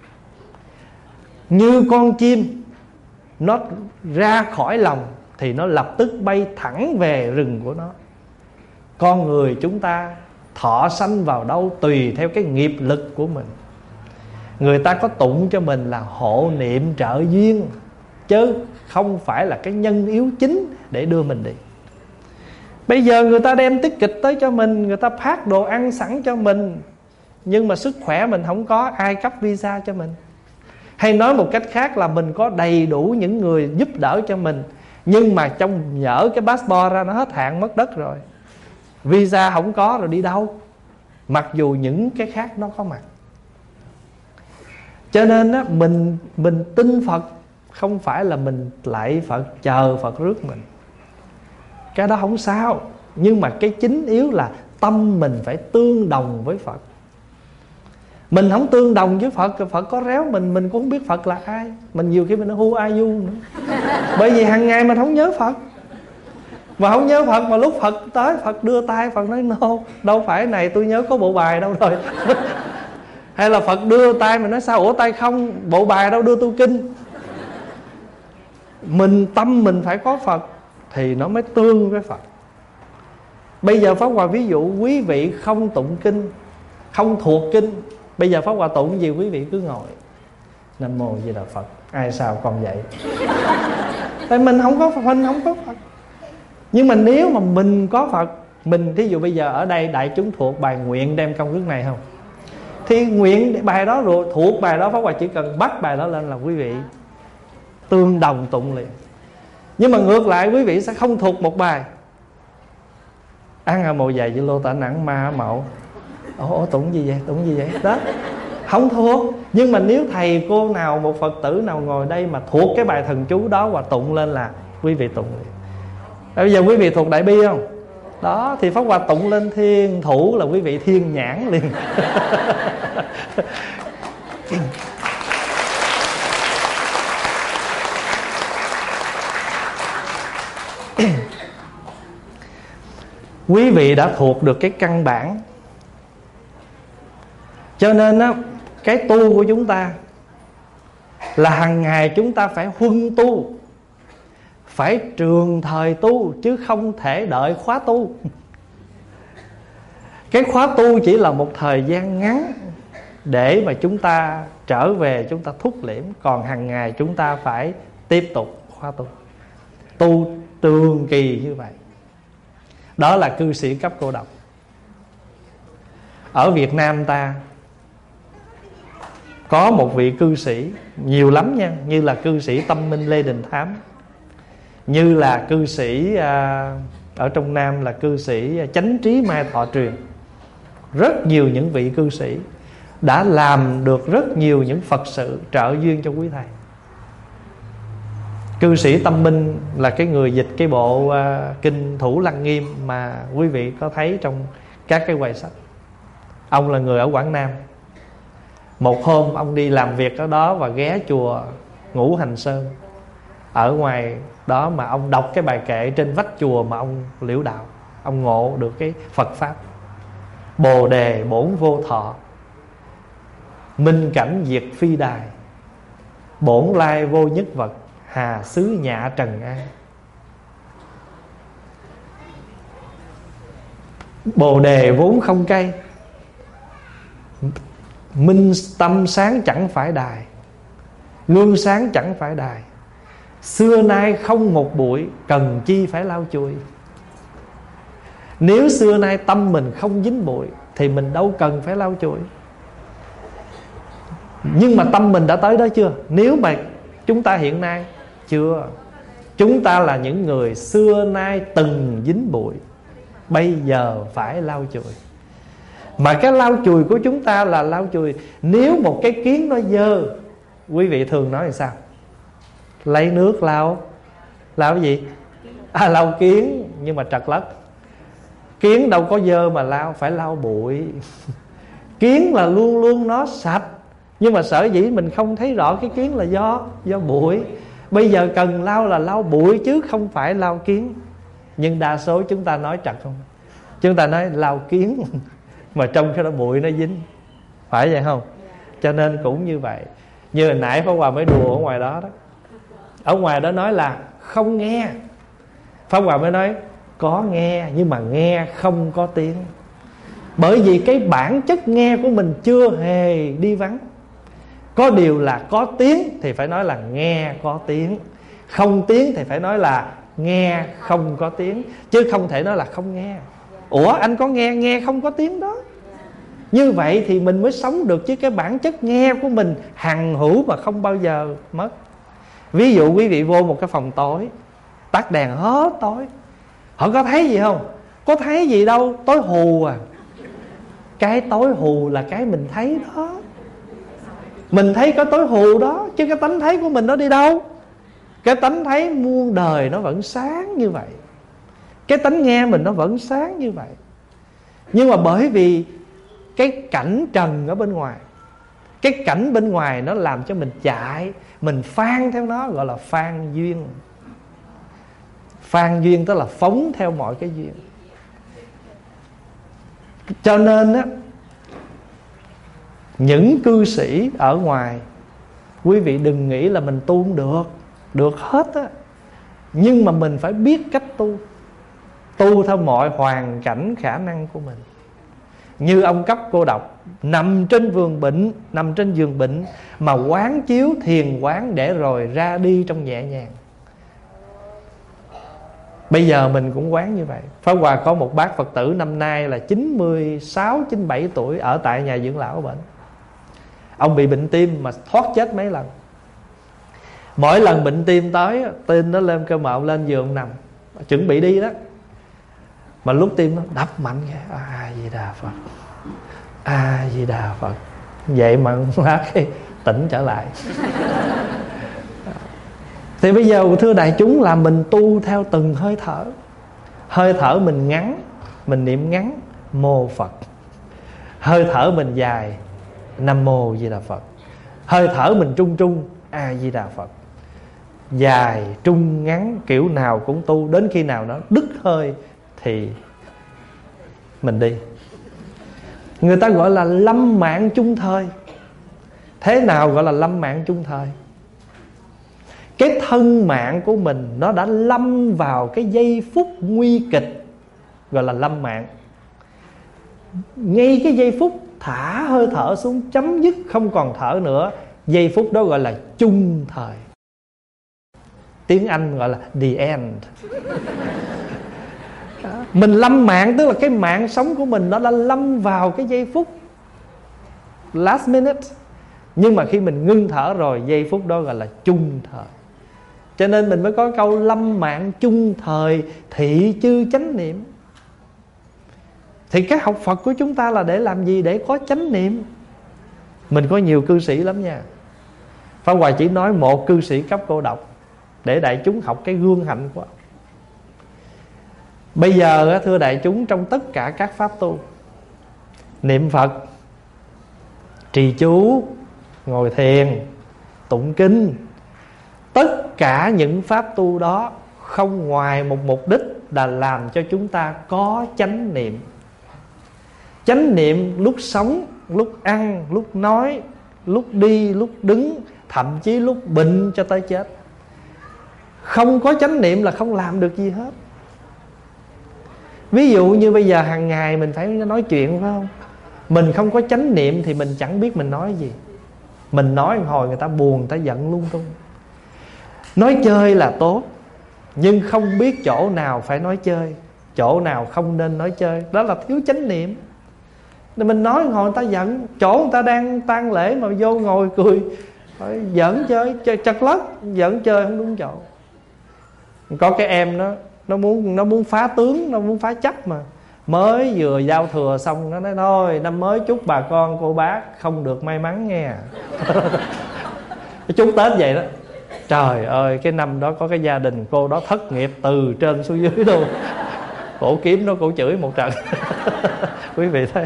Speaker 1: Như con chim nó ra khỏi lòng thì nó lập tức bay thẳng về rừng của nó. Con người chúng ta thọ sanh vào đâu tùy theo cái nghiệp lực của mình. Người ta có tụng cho mình là hộ niệm trợ duyên, chứ không phải là cái nhân yếu chính để đưa mình đi. Bây giờ người ta đem tiết kịch tới cho mình, người ta phát đồ ăn sẵn cho mình, nhưng mà sức khỏe mình không có, ai cấp visa cho mình? Hay nói một cách khác là mình có đầy đủ những người giúp đỡ cho mình, nhưng mà trong nhỡ cái passport ra nó hết hạn mất đất rồi, visa không có rồi đi đâu, mặc dù những cái khác nó có mặt. Cho nên á, mình tin Phật không phải là mình lạy Phật chờ Phật rước mình. Cái đó không sao. Nhưng mà cái chính yếu là tâm mình phải tương đồng với Phật. Mình không tương đồng với Phật, Phật có réo mình cũng không biết Phật là ai. Mình nhiều khi mình nói who are you nữa. Bởi vì hàng ngày mình không nhớ Phật. Mà không nhớ Phật, mà lúc Phật tới, Phật đưa tay, Phật nói no, đâu phải này, tôi nhớ có bộ bài đâu rồi. Hay là Phật đưa tay, mình nói sao, ủa tay không, bộ bài đâu đưa tôi kinh. Tâm mình phải có Phật thì nó mới tương với Phật. Bây giờ Pháp Hòa ví dụ quý vị không tụng kinh, không thuộc kinh, bây giờ Pháp Hòa tụng gì quý vị cứ ngồi Nam Mô Di Đà Phật. Ai sao còn vậy? Tại mình không có Phật. Nhưng mà nếu mà mình có Phật, mình thí dụ bây giờ ở đây đại chúng thuộc bài nguyện đem công đức này không, thì nguyện bài đó rồi, thuộc bài đó Pháp Hòa chỉ cần bắt bài đó lên là quý vị tương đồng tụng liền. Nhưng mà ngược lại quý vị sẽ không thuộc một bài, An Hà Mồ Dày Dư Lô Tạ Nặng Ma Mậu, tụng gì vậy đó, không thuộc. Nhưng mà nếu thầy cô nào, một Phật tử nào ngồi đây mà thuộc cái bài thần chú đó và tụng lên là quý vị tụng liền. Bây giờ quý vị thuộc Đại Bi không? Đó, thì Pháp Hòa tụng lên thiên thủ là quý vị thiên nhãn liền. Quý vị đã thuộc được cái căn bản. Cho nên á, cái tu của chúng ta là hàng ngày chúng ta phải huân tu, phải trường thời tu, chứ không thể đợi khóa tu. Cái khóa tu chỉ là một thời gian ngắn để mà chúng ta trở về, chúng ta thúc liễm. Còn hàng ngày chúng ta phải tiếp tục khóa tu. tu trường kỳ như vậy. Đó là cư sĩ cấp cô độc. Ở Việt Nam ta có một vị cư sĩ, nhiều lắm nha, như là cư sĩ Tâm Minh Lê Đình Thám, như là cư sĩ ở trong Nam là cư sĩ Chánh Trí Mai Thọ Truyền. Rất nhiều những vị cư sĩ đã làm được rất nhiều những Phật sự trợ duyên cho quý thầy. Cư sĩ Tâm Minh là cái người dịch cái bộ kinh Thủ Lăng Nghiêm mà quý vị có thấy trong các cái quầy sách. Ông là người ở Quảng Nam. Một hôm ông đi làm việc ở đó và ghé chùa Ngũ Hành Sơn. Ở ngoài đó mà ông đọc cái bài kệ trên vách chùa mà ông liễu đạo, ông ngộ được cái Phật Pháp. Bồ đề bổn vô thọ, minh cảnh diệt phi đài, bổn lai vô nhất vật, hà xứ nhạ trần an. Bồ đề vốn không cây, minh tâm sáng chẳng phải đài, gương sáng chẳng phải đài, xưa nay không một bụi, cần chi phải lau chùi. Nếu xưa nay tâm mình không dính bụi thì mình đâu cần phải lau chùi. Nhưng mà tâm mình đã tới đó chưa? Nếu mà chúng ta hiện nay chưa, chúng ta là những người xưa nay từng dính bụi, bây giờ phải lau chùi. Mà cái lau chùi của chúng ta là lau chùi. Nếu một cái kiến nó dơ, quý vị thường nói là sao? Lấy nước lau. Lau cái gì? Lau kiến. Nhưng mà trật lất, kiến đâu có dơ mà lau, phải lau bụi. Kiến là luôn luôn nó sạch, nhưng mà sở dĩ mình không thấy rõ cái kiến là do bụi. Bây giờ cần lau là lau bụi chứ không phải lau kiến. Nhưng đa số chúng ta nói trật không? Chúng ta nói lau kiến mà trong cái đó bụi nó dính, phải vậy không? Cho nên cũng như vậy. Như hồi nãy Pháp Hòa mới đùa ở ngoài đó đó. Ở ngoài đó nói là không nghe, Pháp Hòa mới nói có nghe, nhưng mà nghe không có tiếng. Bởi vì cái bản chất nghe của mình chưa hề đi vắng. Có điều là có tiếng thì phải nói là nghe có tiếng, không tiếng thì phải nói là nghe không có tiếng, chứ không thể nói là không nghe. Ủa anh có nghe không có tiếng đó. Như vậy thì mình mới sống được, chứ cái bản chất nghe của mình hằng hữu mà không bao giờ mất. Ví dụ quý vị vô một cái phòng tối, tắt đèn hết tối, họ có thấy gì không? Có thấy gì đâu, tối hù à. Cái tối hù là cái mình thấy đó. Mình thấy có tối hù đó, chứ cái tánh thấy của mình nó đi đâu? Cái tánh thấy muôn đời nó vẫn sáng như vậy, cái tánh nghe mình nó vẫn sáng như vậy. Nhưng mà bởi vì cái cảnh trần ở bên ngoài, cái cảnh bên ngoài nó làm cho mình chạy, mình phan theo nó, gọi là phan duyên. Phan duyên tức là phóng theo mọi cái duyên. Cho nên á, những cư sĩ ở ngoài, quý vị đừng nghĩ là mình tu không được. Được hết á. Nhưng mà mình phải biết cách tu, tu theo mọi hoàn cảnh khả năng của mình. Như ông cấp cô độc, nằm trên giường bệnh mà quán chiếu thiền quán để rồi ra đi trong nhẹ nhàng. Bây giờ mình cũng quán như vậy. Pháp Hòa có một bác Phật tử năm nay là 96, 97 tuổi, ở tại nhà dưỡng lão ở bệnh. Ông bị bệnh tim mà thoát chết mấy lần. Mỗi lần bệnh tim tới, tim nó lên cơ mà ông lên giường nằm chuẩn bị đi đó, mà lúc tim nó đập mạnh kìa, A Di Đà Phật, A Di Đà Phật. Vậy mà lát cái tỉnh trở lại. Thì bây giờ thưa đại chúng là mình tu theo từng hơi thở. Hơi thở mình ngắn, mình niệm ngắn Mô Phật. Hơi thở mình dài, Nam Mô Di Đà Phật. Hơi thở mình trung trung, A Di Đà Phật. Dài, trung, ngắn, kiểu nào cũng tu. Đến khi nào nó đứt hơi thì mình đi. Người ta gọi là lâm mạng chung thời. Thế nào gọi là lâm mạng chung thời? Cái thân mạng của mình nó đã lâm vào cái giây phút nguy kịch, gọi là lâm mạng. Ngay cái giây phút thả hơi thở xuống, chấm dứt không còn thở nữa, giây phút đó gọi là chung thời. tiếng Anh gọi là the end. Mình lâm mạng, tức là cái mạng sống của mình nó đã lâm vào cái giây phút last minute. Nhưng mà khi mình ngưng thở rồi, giây phút đó gọi là chung thời. Cho nên mình mới có câu lâm mạng chung thời, thị chư chánh niệm. Thì cái học Phật của chúng ta là để làm gì? Để có chánh niệm. Mình có nhiều cư sĩ lắm nha. Pháp Hòa chỉ nói một cư sĩ cấp cô độc để đại chúng học cái gương hạnh của ông. Bây giờ thưa đại chúng, trong tất cả các pháp tu, niệm Phật, trì chú, ngồi thiền, tụng kinh, tất cả những pháp tu đó không ngoài một mục đích là làm cho chúng ta có chánh niệm. Chánh niệm lúc sống, lúc ăn, lúc nói, lúc đi, lúc đứng, thậm chí lúc bệnh cho tới chết. Không có chánh niệm là không làm được gì hết. Ví dụ như bây giờ hàng ngày mình phải nói chuyện, phải không? Mình không có chánh niệm thì mình chẳng biết mình nói gì. Mình nói một hồi người ta buồn, người ta giận lung tung. Nói chơi là tốt, nhưng không biết chỗ nào phải nói chơi, chỗ nào không nên nói chơi, đó là thiếu chánh niệm. Nên mình nói một hồi người ta giận, chỗ người ta đang tang lễ mà vô ngồi cười, giỡn chơi, chật lất, giỡn chơi không đúng chỗ. Có cái em nó muốn phá tướng, nó muốn phá chấp mà. Mới vừa giao thừa xong nó nói thôi, năm mới chúc bà con cô bác không được may mắn nghe. Chúc Tết vậy đó. Trời ơi, cái năm đó có cái gia đình cô đó thất nghiệp từ trên xuống dưới luôn. Cổ kiếm nó, cổ chửi một trận. Quý vị thấy.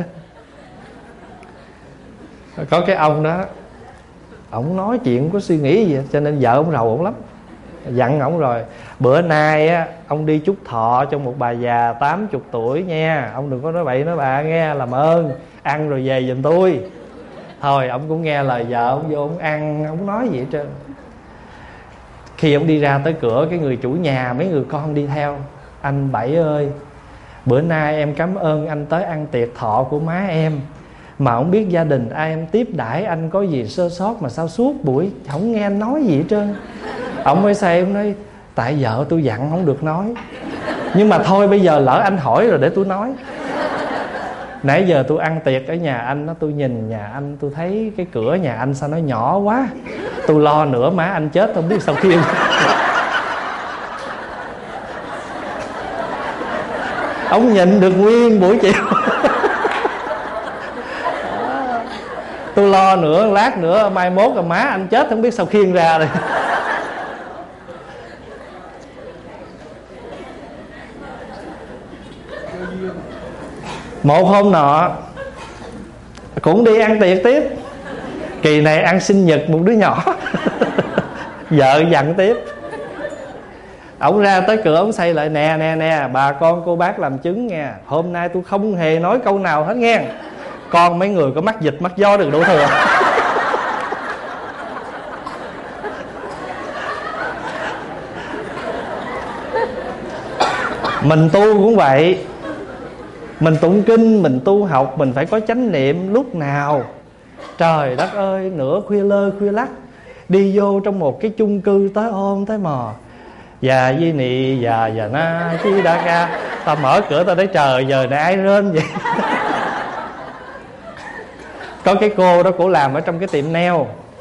Speaker 1: Có cái ông đó, ổng nói chuyện có suy nghĩ gì, cho nên vợ ổng rầu ổng lắm. Dặn ổng rồi, bữa nay á, ông đi chúc thọ cho một bà già 80 tuổi nha. Ông đừng có nói bậy nói bạ nghe, làm ơn. Ăn rồi về giùm tôi. Thôi ông cũng nghe lời vợ, ông vô ông ăn, ông nói gì hết trơn. Khi ông đi ra tới cửa, cái người chủ nhà, mấy người con đi theo. Anh Bảy ơi, bữa nay em cảm ơn anh tới ăn tiệc thọ của má em, mà không biết gia đình ai em tiếp đãi anh có gì sơ sót mà sao suốt buổi không nghe anh nói gì hết trơn. Ông mới say, ông nói tại vợ tôi dặn không được nói, nhưng mà thôi bây giờ lỡ anh hỏi rồi để tôi nói. Nãy giờ tôi ăn tiệc ở nhà anh, tôi nhìn nhà anh, tôi thấy cái cửa nhà anh sao nó nhỏ quá, tôi lo nữa má anh chết không biết sao khiêng. Ông nhìn được nguyên buổi chiều. Tôi lo nữa, lát nữa mai mốt là má anh chết không biết sao khiêng ra rồi. Một hôm nọ cũng đi ăn tiệc tiếp. Kỳ này ăn sinh nhật một đứa nhỏ. Vợ dặn tiếp. Ông ra tới cửa, ông xây lại, nè bà con cô bác làm chứng nghe, hôm nay tôi không hề nói câu nào hết nghe. Con mấy người có mắc dịch mắc gió đừng đổ thừa. Mình tu cũng vậy. Mình tụng kinh, mình tu học, mình phải có chánh niệm lúc nào. Trời đất ơi, nửa khuya lơ khuya lắc, đi vô trong một cái chung cư tới ôm tới mò, già di nị già na chi đa ca. Ta mở cửa ta thấy trời giờ này ai rên vậy. Có cái cô đó, cổ làm ở trong cái tiệm nail,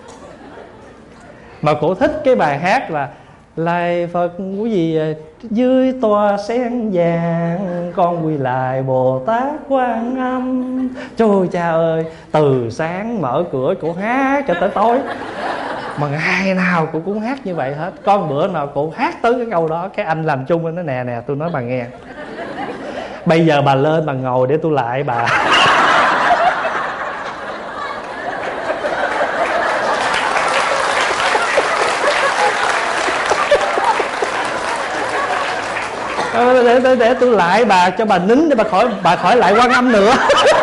Speaker 1: mà cổ thích cái bài hát là Lạy Phật cái gì dưới tòa sen vàng, con quy lại Bồ Tát Quan Âm. Trời cha ơi, từ sáng mở cửa cổ hát cho tới tối, mà ngày nào cô cũng hát như vậy hết. Con bữa nào cô hát tới cái câu đó, cái anh làm chung anh nói nè tôi nói bà nghe, bây giờ bà lên bà ngồi để tôi lại bà. Để tôi lại bà, cho bà nín để bà khỏi lại Quan Âm nữa.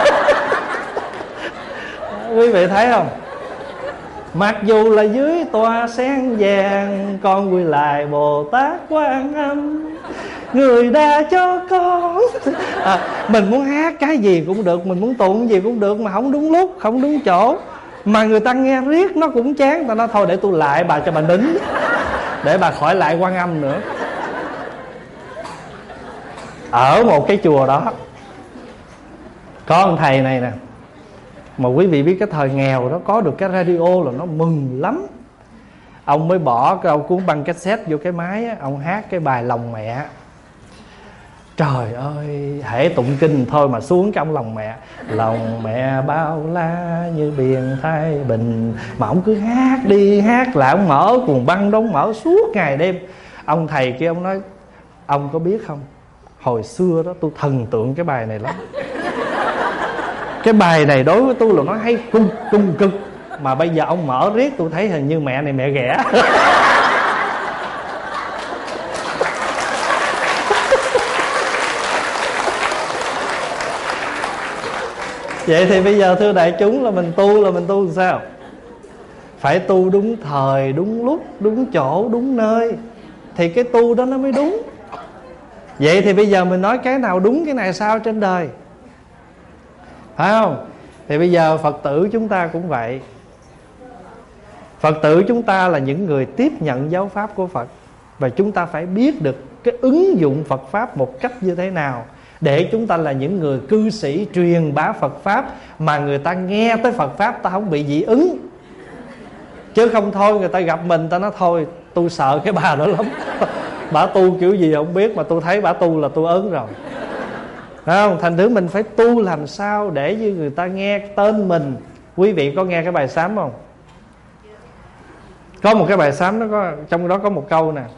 Speaker 1: Quý vị thấy không? Mặc dù là dưới tòa sen vàng, con quy lại Bồ Tát Quan Âm, người đã cho con. Mình muốn hát cái gì cũng được, mình muốn tụng gì cũng được, mà không đúng lúc, không đúng chỗ, mà người ta nghe riết nó cũng chán. Ta nói thôi để tôi lại bà cho bà nín. để bà khỏi lại Quan Âm nữa. Ở một cái chùa đó có ông thầy này nè, mà quý vị biết cái thời nghèo đó có được cái radio là nó mừng lắm. Ông mới bỏ cái ông cuốn băng cassette vô cái máy á, ông hát cái bài Lòng Mẹ. Trời ơi, hễ tụng kinh thôi mà xuống cái ông lòng mẹ. Lòng mẹ bao la như biển Thái Bình. Mà ông cứ hát đi hát lại, ông mở cuồng băng đó, ông mở suốt ngày đêm. Ông thầy kia ông nói: ông có biết không, hồi xưa đó tôi thần tượng cái bài này lắm. Cái bài này đối với tôi là nó hay cung cực. Mà bây giờ ông mở riết tôi thấy hình như mẹ này mẹ ghẻ. Vậy thì bây giờ thưa đại chúng, là mình tu làm sao? Phải tu đúng thời, đúng lúc, đúng chỗ, đúng nơi, thì cái tu đó nó mới đúng. Vậy thì bây giờ mình nói cái nào đúng, cái này sao trên đời, phải không? Thì bây giờ Phật tử chúng ta cũng vậy. Phật tử chúng ta là những người tiếp nhận giáo pháp của Phật, và chúng ta phải biết được cái ứng dụng Phật pháp một cách như thế nào, để chúng ta là những người cư sĩ truyền bá Phật pháp, mà người ta nghe tới Phật pháp ta không bị dị ứng. Chứ không thôi người ta gặp mình ta nói: thôi tôi sợ cái bà đó lắm, bà tu kiểu gì không biết, mà tôi thấy bà tu là tôi ớn rồi. Phải không? Thành thử mình phải tu làm sao để như người ta nghe tên mình. Quý vị có nghe cái bài sám không? Có một cái bài sám nó có, trong đó có một câu nè: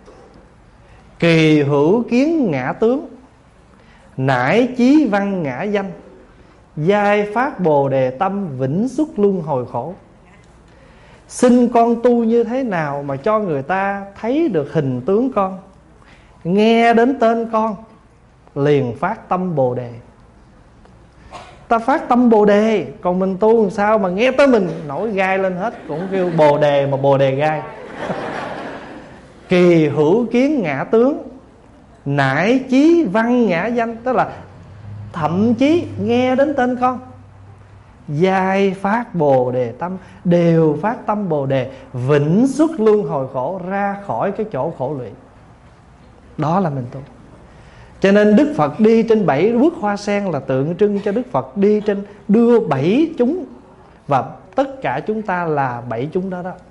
Speaker 1: kỳ hữu kiến ngã tướng, nải chí văn ngã danh, giai phát bồ đề tâm, vĩnh xuất luân hồi khổ. Xin con tu như thế nào mà cho người ta thấy được hình tướng con, nghe đến tên con liền phát tâm bồ đề. Ta phát tâm bồ đề, còn mình tu làm sao mà nghe tới mình nổi gai lên hết, cũng kêu bồ đề mà bồ đề gai. Kỳ hữu kiến ngã tướng, nải chí văn ngã danh, tức là thậm chí nghe đến tên con, giai phát bồ đề tâm, đều phát tâm bồ đề, vĩnh xuất luân hồi khổ, ra khỏi cái chỗ khổ lụy. Đó là mình tu. Cho nên Đức Phật đi trên 7 bước hoa sen là tượng trưng cho Đức Phật đi trên đưa 7 chúng, và tất cả chúng ta là 7 chúng đó đó.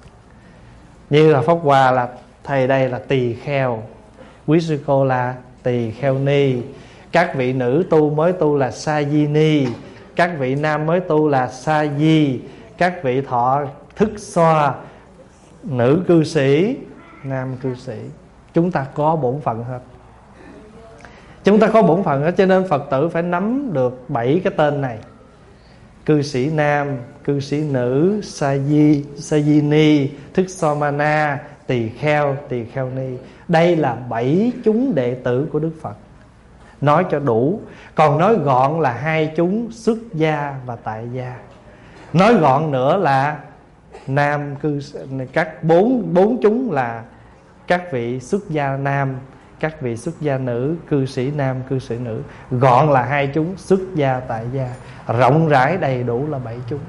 Speaker 1: Như là Pháp Hòa là thầy đây là tỳ kheo, quý sư cô là tỳ kheo ni, các vị nữ tu mới tu là sa di ni, các vị nam mới tu là sa di, các vị thọ thức xoa, nữ cư sĩ, nam cư sĩ. Chúng ta có bổn phận hết. Chúng ta có bổn phận hết. Cho nên Phật tử phải nắm được 7 cái tên này: cư sĩ nam, cư sĩ nữ, sa di ni, thức so mana, tỳ kheo ni. Đây là 7 chúng đệ tử của Đức Phật. Nói cho đủ. Còn nói gọn là 2 chúng xuất gia và tại gia. Nói gọn nữa là nam cư, các bốn chúng là các vị xuất gia nam, các vị xuất gia nữ, cư sĩ nam, cư sĩ nữ. Gọn là 2 chúng xuất gia tại gia, rộng rãi đầy đủ là 7 chúng.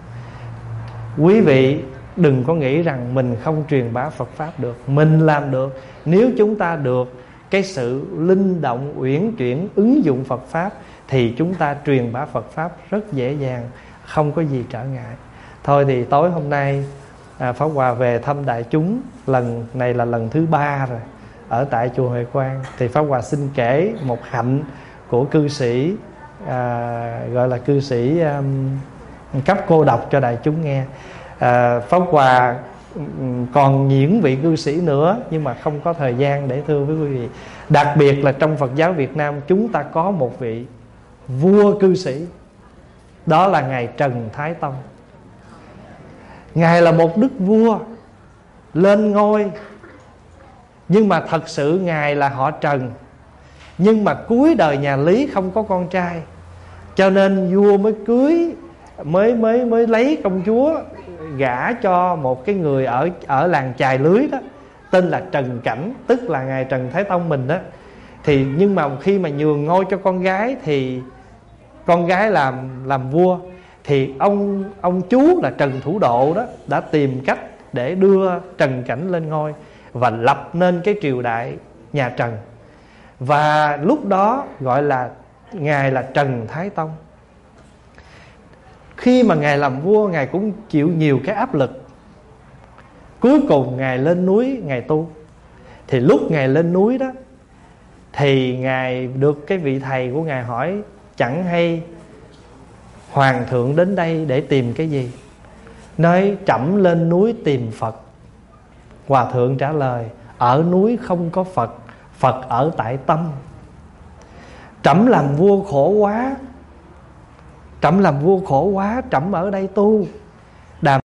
Speaker 1: Quý vị đừng có nghĩ rằng mình không truyền bá Phật pháp được. Mình làm được. Nếu chúng ta được cái sự linh động, uyển chuyển, ứng dụng Phật pháp, thì chúng ta truyền bá Phật pháp rất dễ dàng, không có gì trở ngại. Thôi thì tối hôm nay Pháp Hòa về thăm đại chúng, lần này là lần thứ 3 rồi ở tại chùa Huệ Quang. Thì Pháp Hòa xin kể một hạnh của cư sĩ, gọi là cư sĩ cấp cô độc cho đại chúng nghe. Pháp Hòa còn những vị cư sĩ nữa, nhưng mà không có thời gian để thưa với quý vị. Đặc biệt là trong Phật giáo Việt Nam, chúng ta có một vị vua cư sĩ, đó là Ngài Trần Thái Tông. Ngài là một đức vua lên ngôi, nhưng mà thật sự Ngài là họ Trần. Nhưng mà cuối đời nhà Lý không có con trai, cho nên vua mới cưới, mới lấy công chúa gả cho một cái người ở làng chài lưới đó, tên là Trần Cảnh, tức là Ngài Trần Thái Tông mình đó. Thì nhưng mà khi mà nhường ngôi cho con gái, thì con gái làm vua, thì ông chú là Trần Thủ Độ đó đã tìm cách để đưa Trần Cảnh lên ngôi. và lập nên cái triều đại nhà Trần. Và lúc đó gọi là Ngài là Trần Thái Tông. Khi mà Ngài làm vua, Ngài cũng chịu nhiều cái áp lực. Cuối cùng Ngài lên núi, Ngài tu. Thì lúc Ngài lên núi đó, thì Ngài được cái vị thầy của Ngài hỏi: chẳng hay Hoàng thượng đến đây để tìm cái gì? Nói: trẫm lên núi tìm Phật. Hòa thượng trả lời: ở núi không có Phật, Phật ở tại tâm. Trẫm làm vua khổ quá, trẫm làm vua khổ quá, trẫm ở đây tu đàm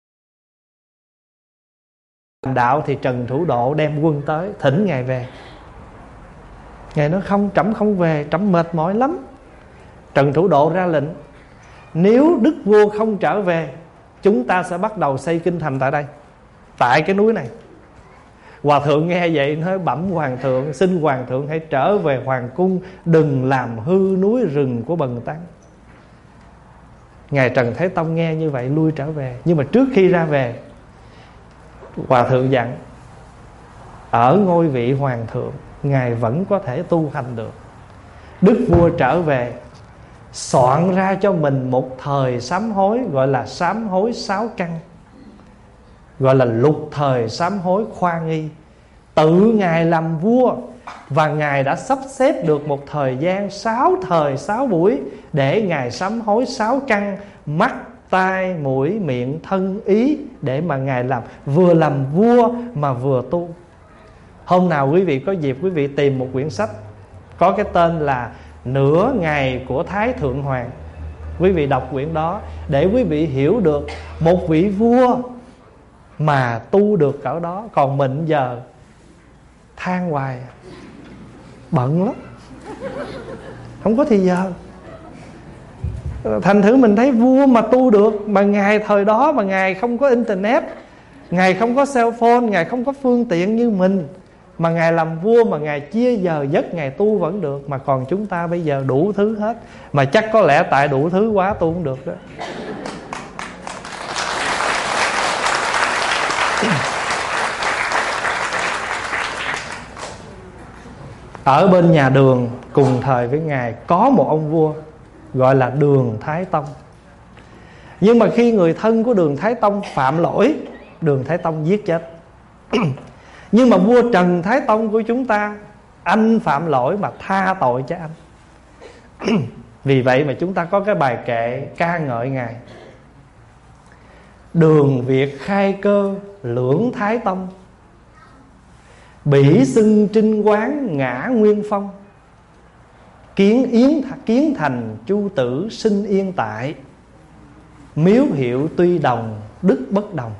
Speaker 1: đạo. Thì Trần Thủ Độ đem quân tới thỉnh Ngài về. Ngài nói: không, trẫm không về, trẫm mệt mỏi lắm. Trần Thủ Độ ra lệnh: nếu đức vua không trở về, chúng ta sẽ bắt đầu xây kinh thành tại đây, tại cái núi này. Hòa thượng nghe vậy nói: bẩm Hoàng thượng, xin Hoàng thượng hãy trở về hoàng cung, đừng làm hư núi rừng của bần tăng. Ngài Trần Thái Tông nghe như vậy lui trở về. Nhưng mà trước khi ra về, Hòa thượng dặn: ở ngôi vị hoàng thượng, Ngài vẫn có thể tu hành được. Đức vua trở về, soạn ra cho mình một thời sám hối, gọi là sám hối 6 căn, gọi là lục thời sám hối khoa nghi. Tự Ngài làm vua, và Ngài đã sắp xếp được một thời gian 6 thời 6 buổi để Ngài sám hối 6 căn: mắt, tai, mũi, miệng, thân, ý, để mà Ngài vừa làm vua mà vừa tu. Hôm nào quý vị có dịp, quý vị tìm một quyển sách có cái tên là Nửa Ngày của Thái Thượng Hoàng. Quý vị đọc quyển đó để quý vị hiểu được một vị vua mà tu được cỡ đó. Còn mình giờ than hoài, bận lắm, không có thì giờ. Thành thử mình thấy vua mà tu được, mà Ngài thời đó mà Ngài không có internet, Ngài không có cell phone, Ngài không có phương tiện như mình, mà Ngài làm vua mà Ngài chia giờ giấc Ngài tu vẫn được. Mà còn chúng ta bây giờ đủ thứ hết, mà chắc có lẽ tại đủ thứ quá tu không được đó. Ở bên nhà Đường cùng thời với Ngài có một ông vua gọi là Đường Thái Tông. Nhưng mà khi người thân của Đường Thái Tông phạm lỗi, Đường Thái Tông giết chết. Nhưng mà vua Trần Thái Tông của chúng ta, anh phạm lỗi mà tha tội cho anh. Vì vậy mà chúng ta có cái bài kệ ca ngợi Ngài: Đường Việt khai cơ lưỡng Thái Tông, bỉ xưng trinh quán ngã nguyên phong. Kiến thành chu tử sinh yên tại, miếu hiệu tuy đồng đức bất đồng.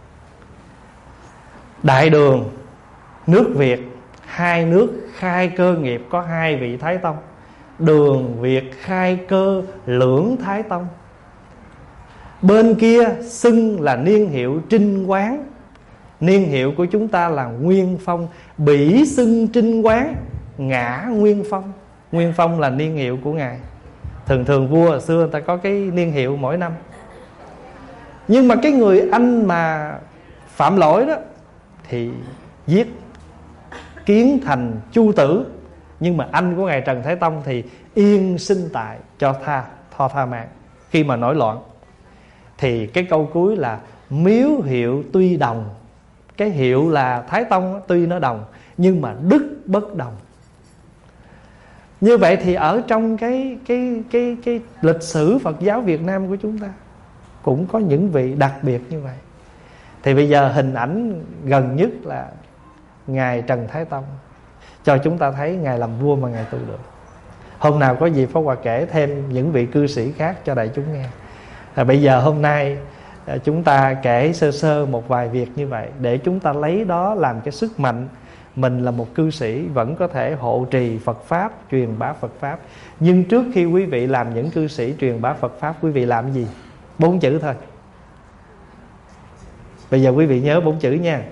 Speaker 1: Đại Đường, nước Việt, hai nước khai cơ nghiệp có hai vị Thái Tông. Đường Việt khai cơ lưỡng Thái Tông. Bên kia xưng là niên hiệu Trinh Quán, niên hiệu của chúng ta là Nguyên Phong. Bỉ xưng Trinh Quán ngã Nguyên Phong. Nguyên Phong là niên hiệu của Ngài. Thường vua hồi xưa người ta có cái niên hiệu mỗi năm. Nhưng mà cái người anh mà phạm lỗi đó thì giết, kiến thành chu tử. Nhưng mà anh của Ngài Trần Thái Tông thì yên sinh tại, cho tha mạng. Khi mà nổi loạn thì cái câu cuối là miếu hiệu tuy đồng. Cái hiệu là Thái Tông tuy nó đồng, nhưng mà đức bất đồng. Như vậy thì ở trong cái lịch sử Phật giáo Việt Nam của chúng ta cũng có những vị đặc biệt như vậy. Thì bây giờ hình ảnh gần nhất là Ngài Trần Thái Tông, cho chúng ta thấy Ngài làm vua mà Ngài tu được. Hôm nào có dịp Pháp Hòa kể thêm những vị cư sĩ khác cho đại chúng nghe. Bây giờ hôm nay chúng ta kể sơ sơ một vài việc như vậy, để chúng ta lấy đó làm cái sức mạnh. Mình là một cư sĩ vẫn có thể hộ trì Phật Pháp, truyền bá Phật Pháp. Nhưng trước khi quý vị làm những cư sĩ truyền bá Phật Pháp, quý vị làm gì? 4 chữ thôi. Bây giờ quý vị nhớ 4 chữ nha: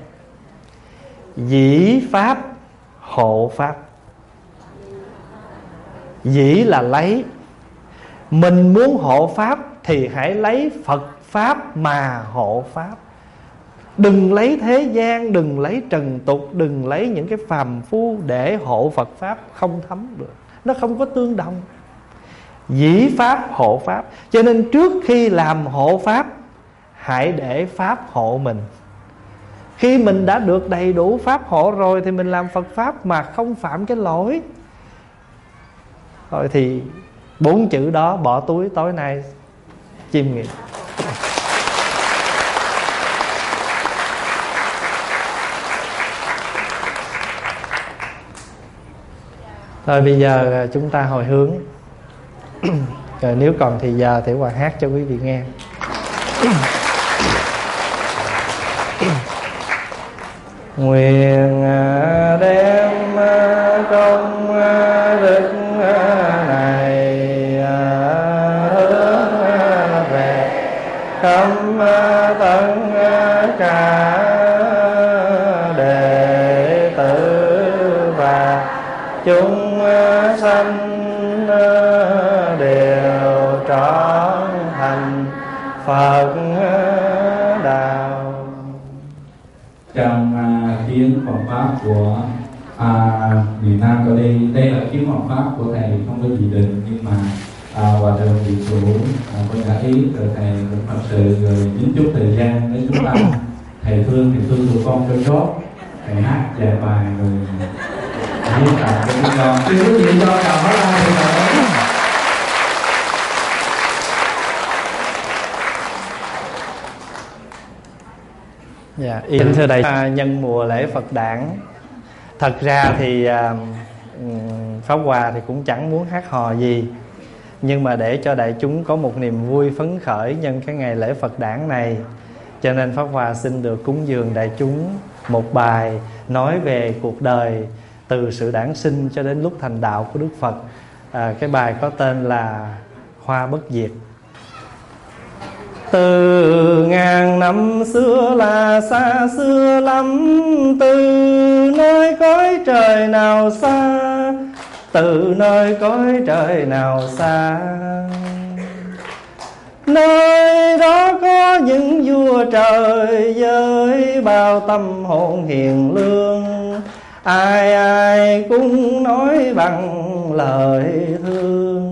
Speaker 1: dĩ Pháp hộ Pháp. Dĩ là lấy. Mình muốn hộ Pháp thì hãy lấy Phật Pháp mà hộ Pháp. Đừng lấy thế gian, đừng lấy trần tục, đừng lấy những cái phàm phu để hộ Phật Pháp không thấm được. Nó không có tương đồng. Dĩ Pháp hộ Pháp. Cho nên trước khi làm hộ Pháp, hãy để Pháp hộ mình. Khi mình đã được đầy đủ Pháp hộ rồi thì mình làm Phật Pháp mà không phạm cái lỗi. Rồi thì 4 chữ đó bỏ túi tối nay chiêm nghiệm. Rồi bây giờ chúng ta hồi hướng. Rồi nếu còn thì giờ thì Hòa hát cho quý vị nghe. Nguyện đem công đức này hướng về khắp tất cả đệ tử và chúng sanh đều trở thành Phật đạo.
Speaker 2: Trong chuyến Phật pháp của miền Nam tôi đi, đây là chuyến Phật pháp của thầy không có gì định, nhưng mà hòa thượng vị chủ có trả ý rồi thầy cũng thật sự rồi dính chút thời gian để chúng ta thầy thương thì thương tụi con cho chốt, thầy hát vài bài rồi viết tặng cho chúng con. Xin quý vị cho chào hỏi lại thầy nữa.
Speaker 1: Dạ, kính thưa đại nhân mùa lễ Phật đản, thật ra thì Pháp Hòa thì cũng chẳng muốn hát hò gì, nhưng mà để cho đại chúng có một niềm vui phấn khởi nhân cái ngày lễ Phật đản này, cho nên Pháp Hòa xin được cúng dường đại chúng một bài nói về cuộc đời từ sự đản sinh cho đến lúc thành đạo của Đức Phật. Cái bài có tên là Hoa Bất Diệt. Từ ngàn năm xưa là xa xưa lắm, từ nơi cõi trời nào xa, từ nơi cõi trời nào xa, nơi đó có những vua trời với bao tâm hồn hiền lương, ai ai cũng nói bằng lời thương.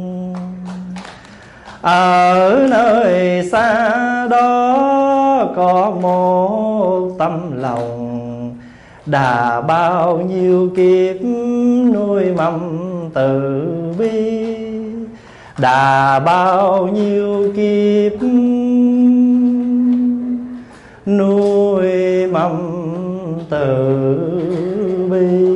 Speaker 1: Ở nơi xa đó có một tấm lòng, đã bao nhiêu kiếp nuôi mầm từ bi, đã bao nhiêu kiếp nuôi mầm từ bi.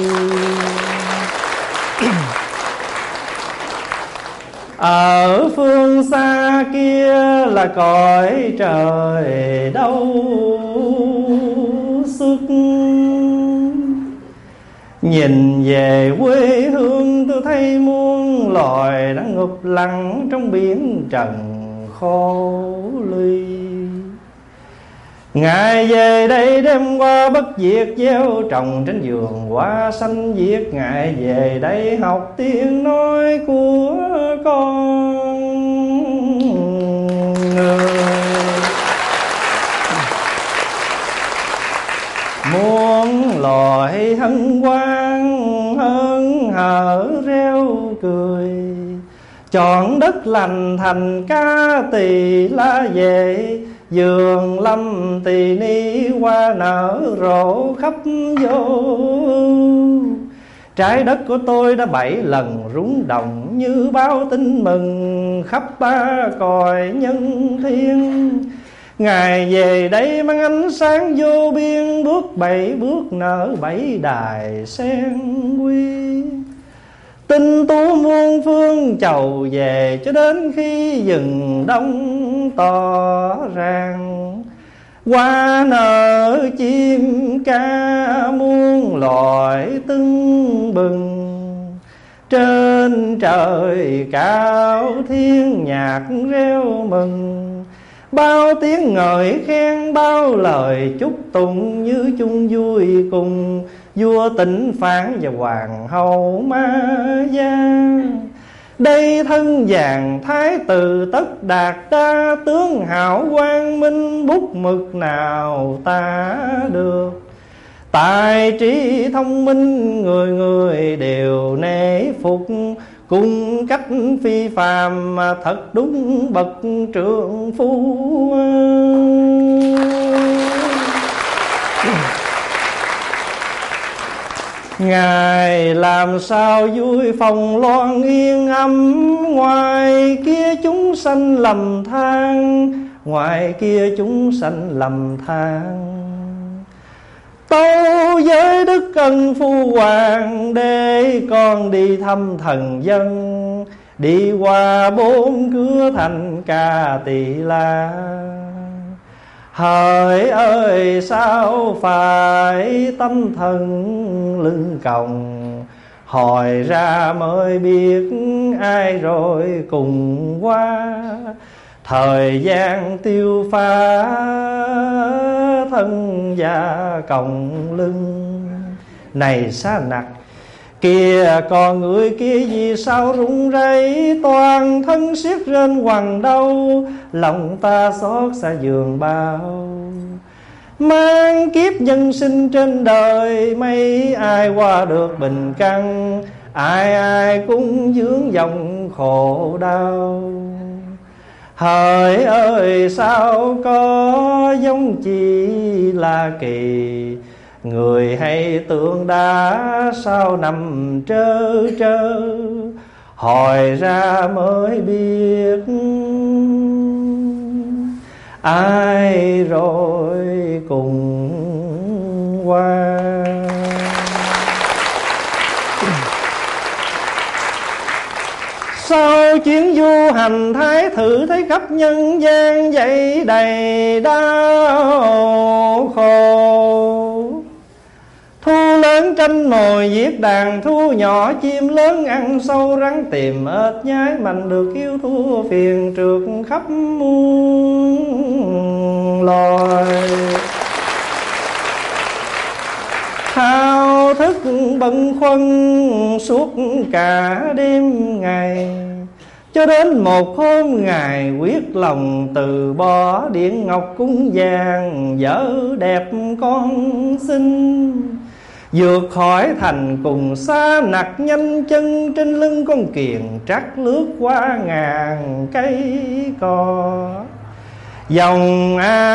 Speaker 1: Ở phương xa kia là cõi trời đâu xuất, nhìn về quê hương tôi thấy muôn loài đang ngụp lặng trong biển trần khô ly. Ngài về đây đem qua bất diệt gieo trồng trên vườn hoa xanh viết, Ngài về đây học tiếng nói của con người. Muôn loài hân hoan hớn hở reo cười, chọn đất lành thành ca tỳ la về, vườn lâm tỳ ni hoa nở rộ khắp vô. Trái đất của tôi đã 7 lần rung động như báo tin mừng khắp ba cõi nhân thiên. Ngài về đây mang ánh sáng vô biên, bước 7 bước nở 7 đài sen quy. Tinh tú muôn phương chầu về cho đến khi rừng đông tỏ ràng. Hoa nở chim ca muôn loài tưng bừng, trên trời cao thiên nhạc reo mừng. Bao tiếng ngợi khen bao lời chúc tụng, như chung vui cùng vua Tịnh Phạn và hoàng hậu Ma Gia. Đây thân vàng thái tử tất đạt đa, tướng hảo quang minh bút mực nào ta được. Tài trí thông minh người người đều nể phục, cung cách phi phàm mà thật đúng bậc trượng phu. Ngài làm sao vui phòng loan yên ấm, ngoài kia chúng sanh lầm than, ngoài kia chúng sanh lầm than. Tâu với đức ân phu hoàng, để con đi thăm thần dân, đi qua 4 cửa thành Ca Tỳ La. Hỡi ơi sao phải tâm thần lưng còng, hỏi ra mới biết ai rồi cùng qua. Thời gian tiêu pha thân gia còng lưng. Này Sa Nặc, kìa con người kia vì sao run rẩy, toàn thân siết rên hoàng đau, lòng ta xót xa giường bao. Mang kiếp nhân sinh trên đời, mấy ai qua được bình căn, ai ai cũng vướng dòng khổ đau. Hỡi ơi sao có giống chỉ là kỳ, người hay tượng đá sao nằm trơ trơ, hỏi ra mới biết ai rồi cùng qua. Sau chuyến du hành thái thử, thấy khắp nhân gian dậy đầy đau khổ. Thu lớn tranh nồi giết đàn, thu nhỏ chim lớn ăn sâu rắn, tìm ếch nhái mạnh được yêu thua phiền trượt khắp muôn loài. Thao thức bâng khuâng suốt cả đêm ngày, cho đến một hôm Ngài quyết lòng từ bỏ điện ngọc cung vàng, vợ đẹp con xinh. Vượt khỏi thành cùng Sa Nặc, nhanh chân trên lưng con kiền trắc lướt qua ngàn cây cò. Dòng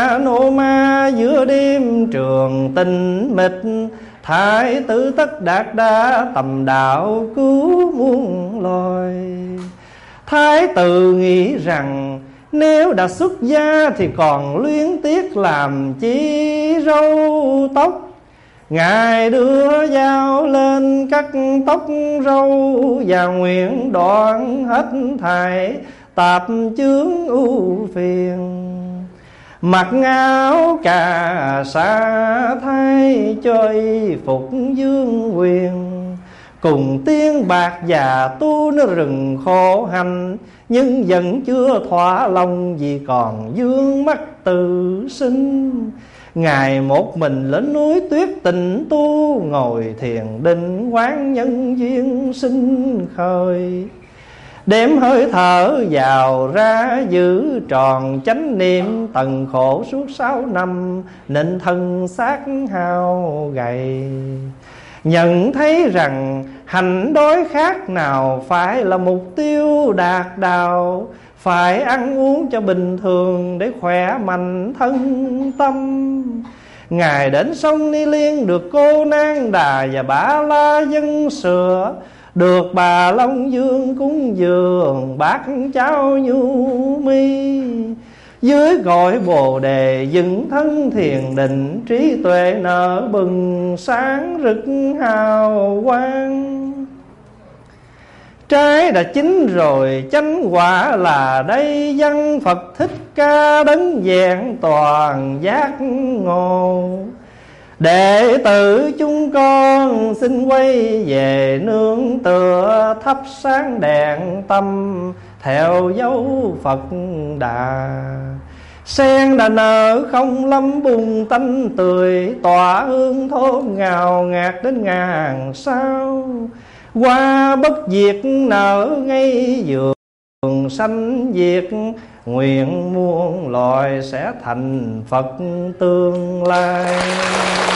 Speaker 1: Anoma giữa đêm trường tinh mịch, thái tử tất đạt đa tầm đạo cứu muôn loài. Thái tử nghĩ rằng nếu đã xuất gia thì còn luyến tiếc làm chi râu tóc. Ngài đưa dao lên cắt tóc râu, và nguyện đoạn hết thảy tạp chướng ưu phiền. Mặc áo cà sa thay cho y phục dương quyền, cùng tiên bạc và tu nó rừng khổ hành. Nhưng vẫn chưa thỏa lòng vì còn vương mắc từ sinh. Ngài một mình lên núi tuyết tịnh tu, ngồi thiền định quán nhân duyên sinh khởi. Đếm hơi thở vào ra giữ tròn chánh niệm, tần khổ suốt 6 năm nên thân xác hao gầy. Nhận thấy rằng hành đói khát nào phải là mục tiêu đạt đạo, phải ăn uống cho bình thường để khỏe mạnh thân tâm. Ngài đến sông Ni Liên được cô Nang Đà và Bà La dân sửa, được Bà Long Dương cúng dường bát cháo nhu mi. Dưới gọi Bồ Đề dựng thân thiền định, trí tuệ nở bừng sáng rực hào quang. Trái đã chín rồi chánh quả là đây, văn Phật Thích Ca đấng vẹn toàn giác ngộ. Đệ tử chúng con xin quay về nương tựa, thắp sáng đèn tâm theo dấu Phật Đà. Sen đã nở không lâm bùng tanh tươi, tỏa hương thơm ngào ngạt đến ngàn sao. Hoa bất diệt nở ngay vườn sanh diệt, nguyện muôn loài sẽ thành Phật tương lai.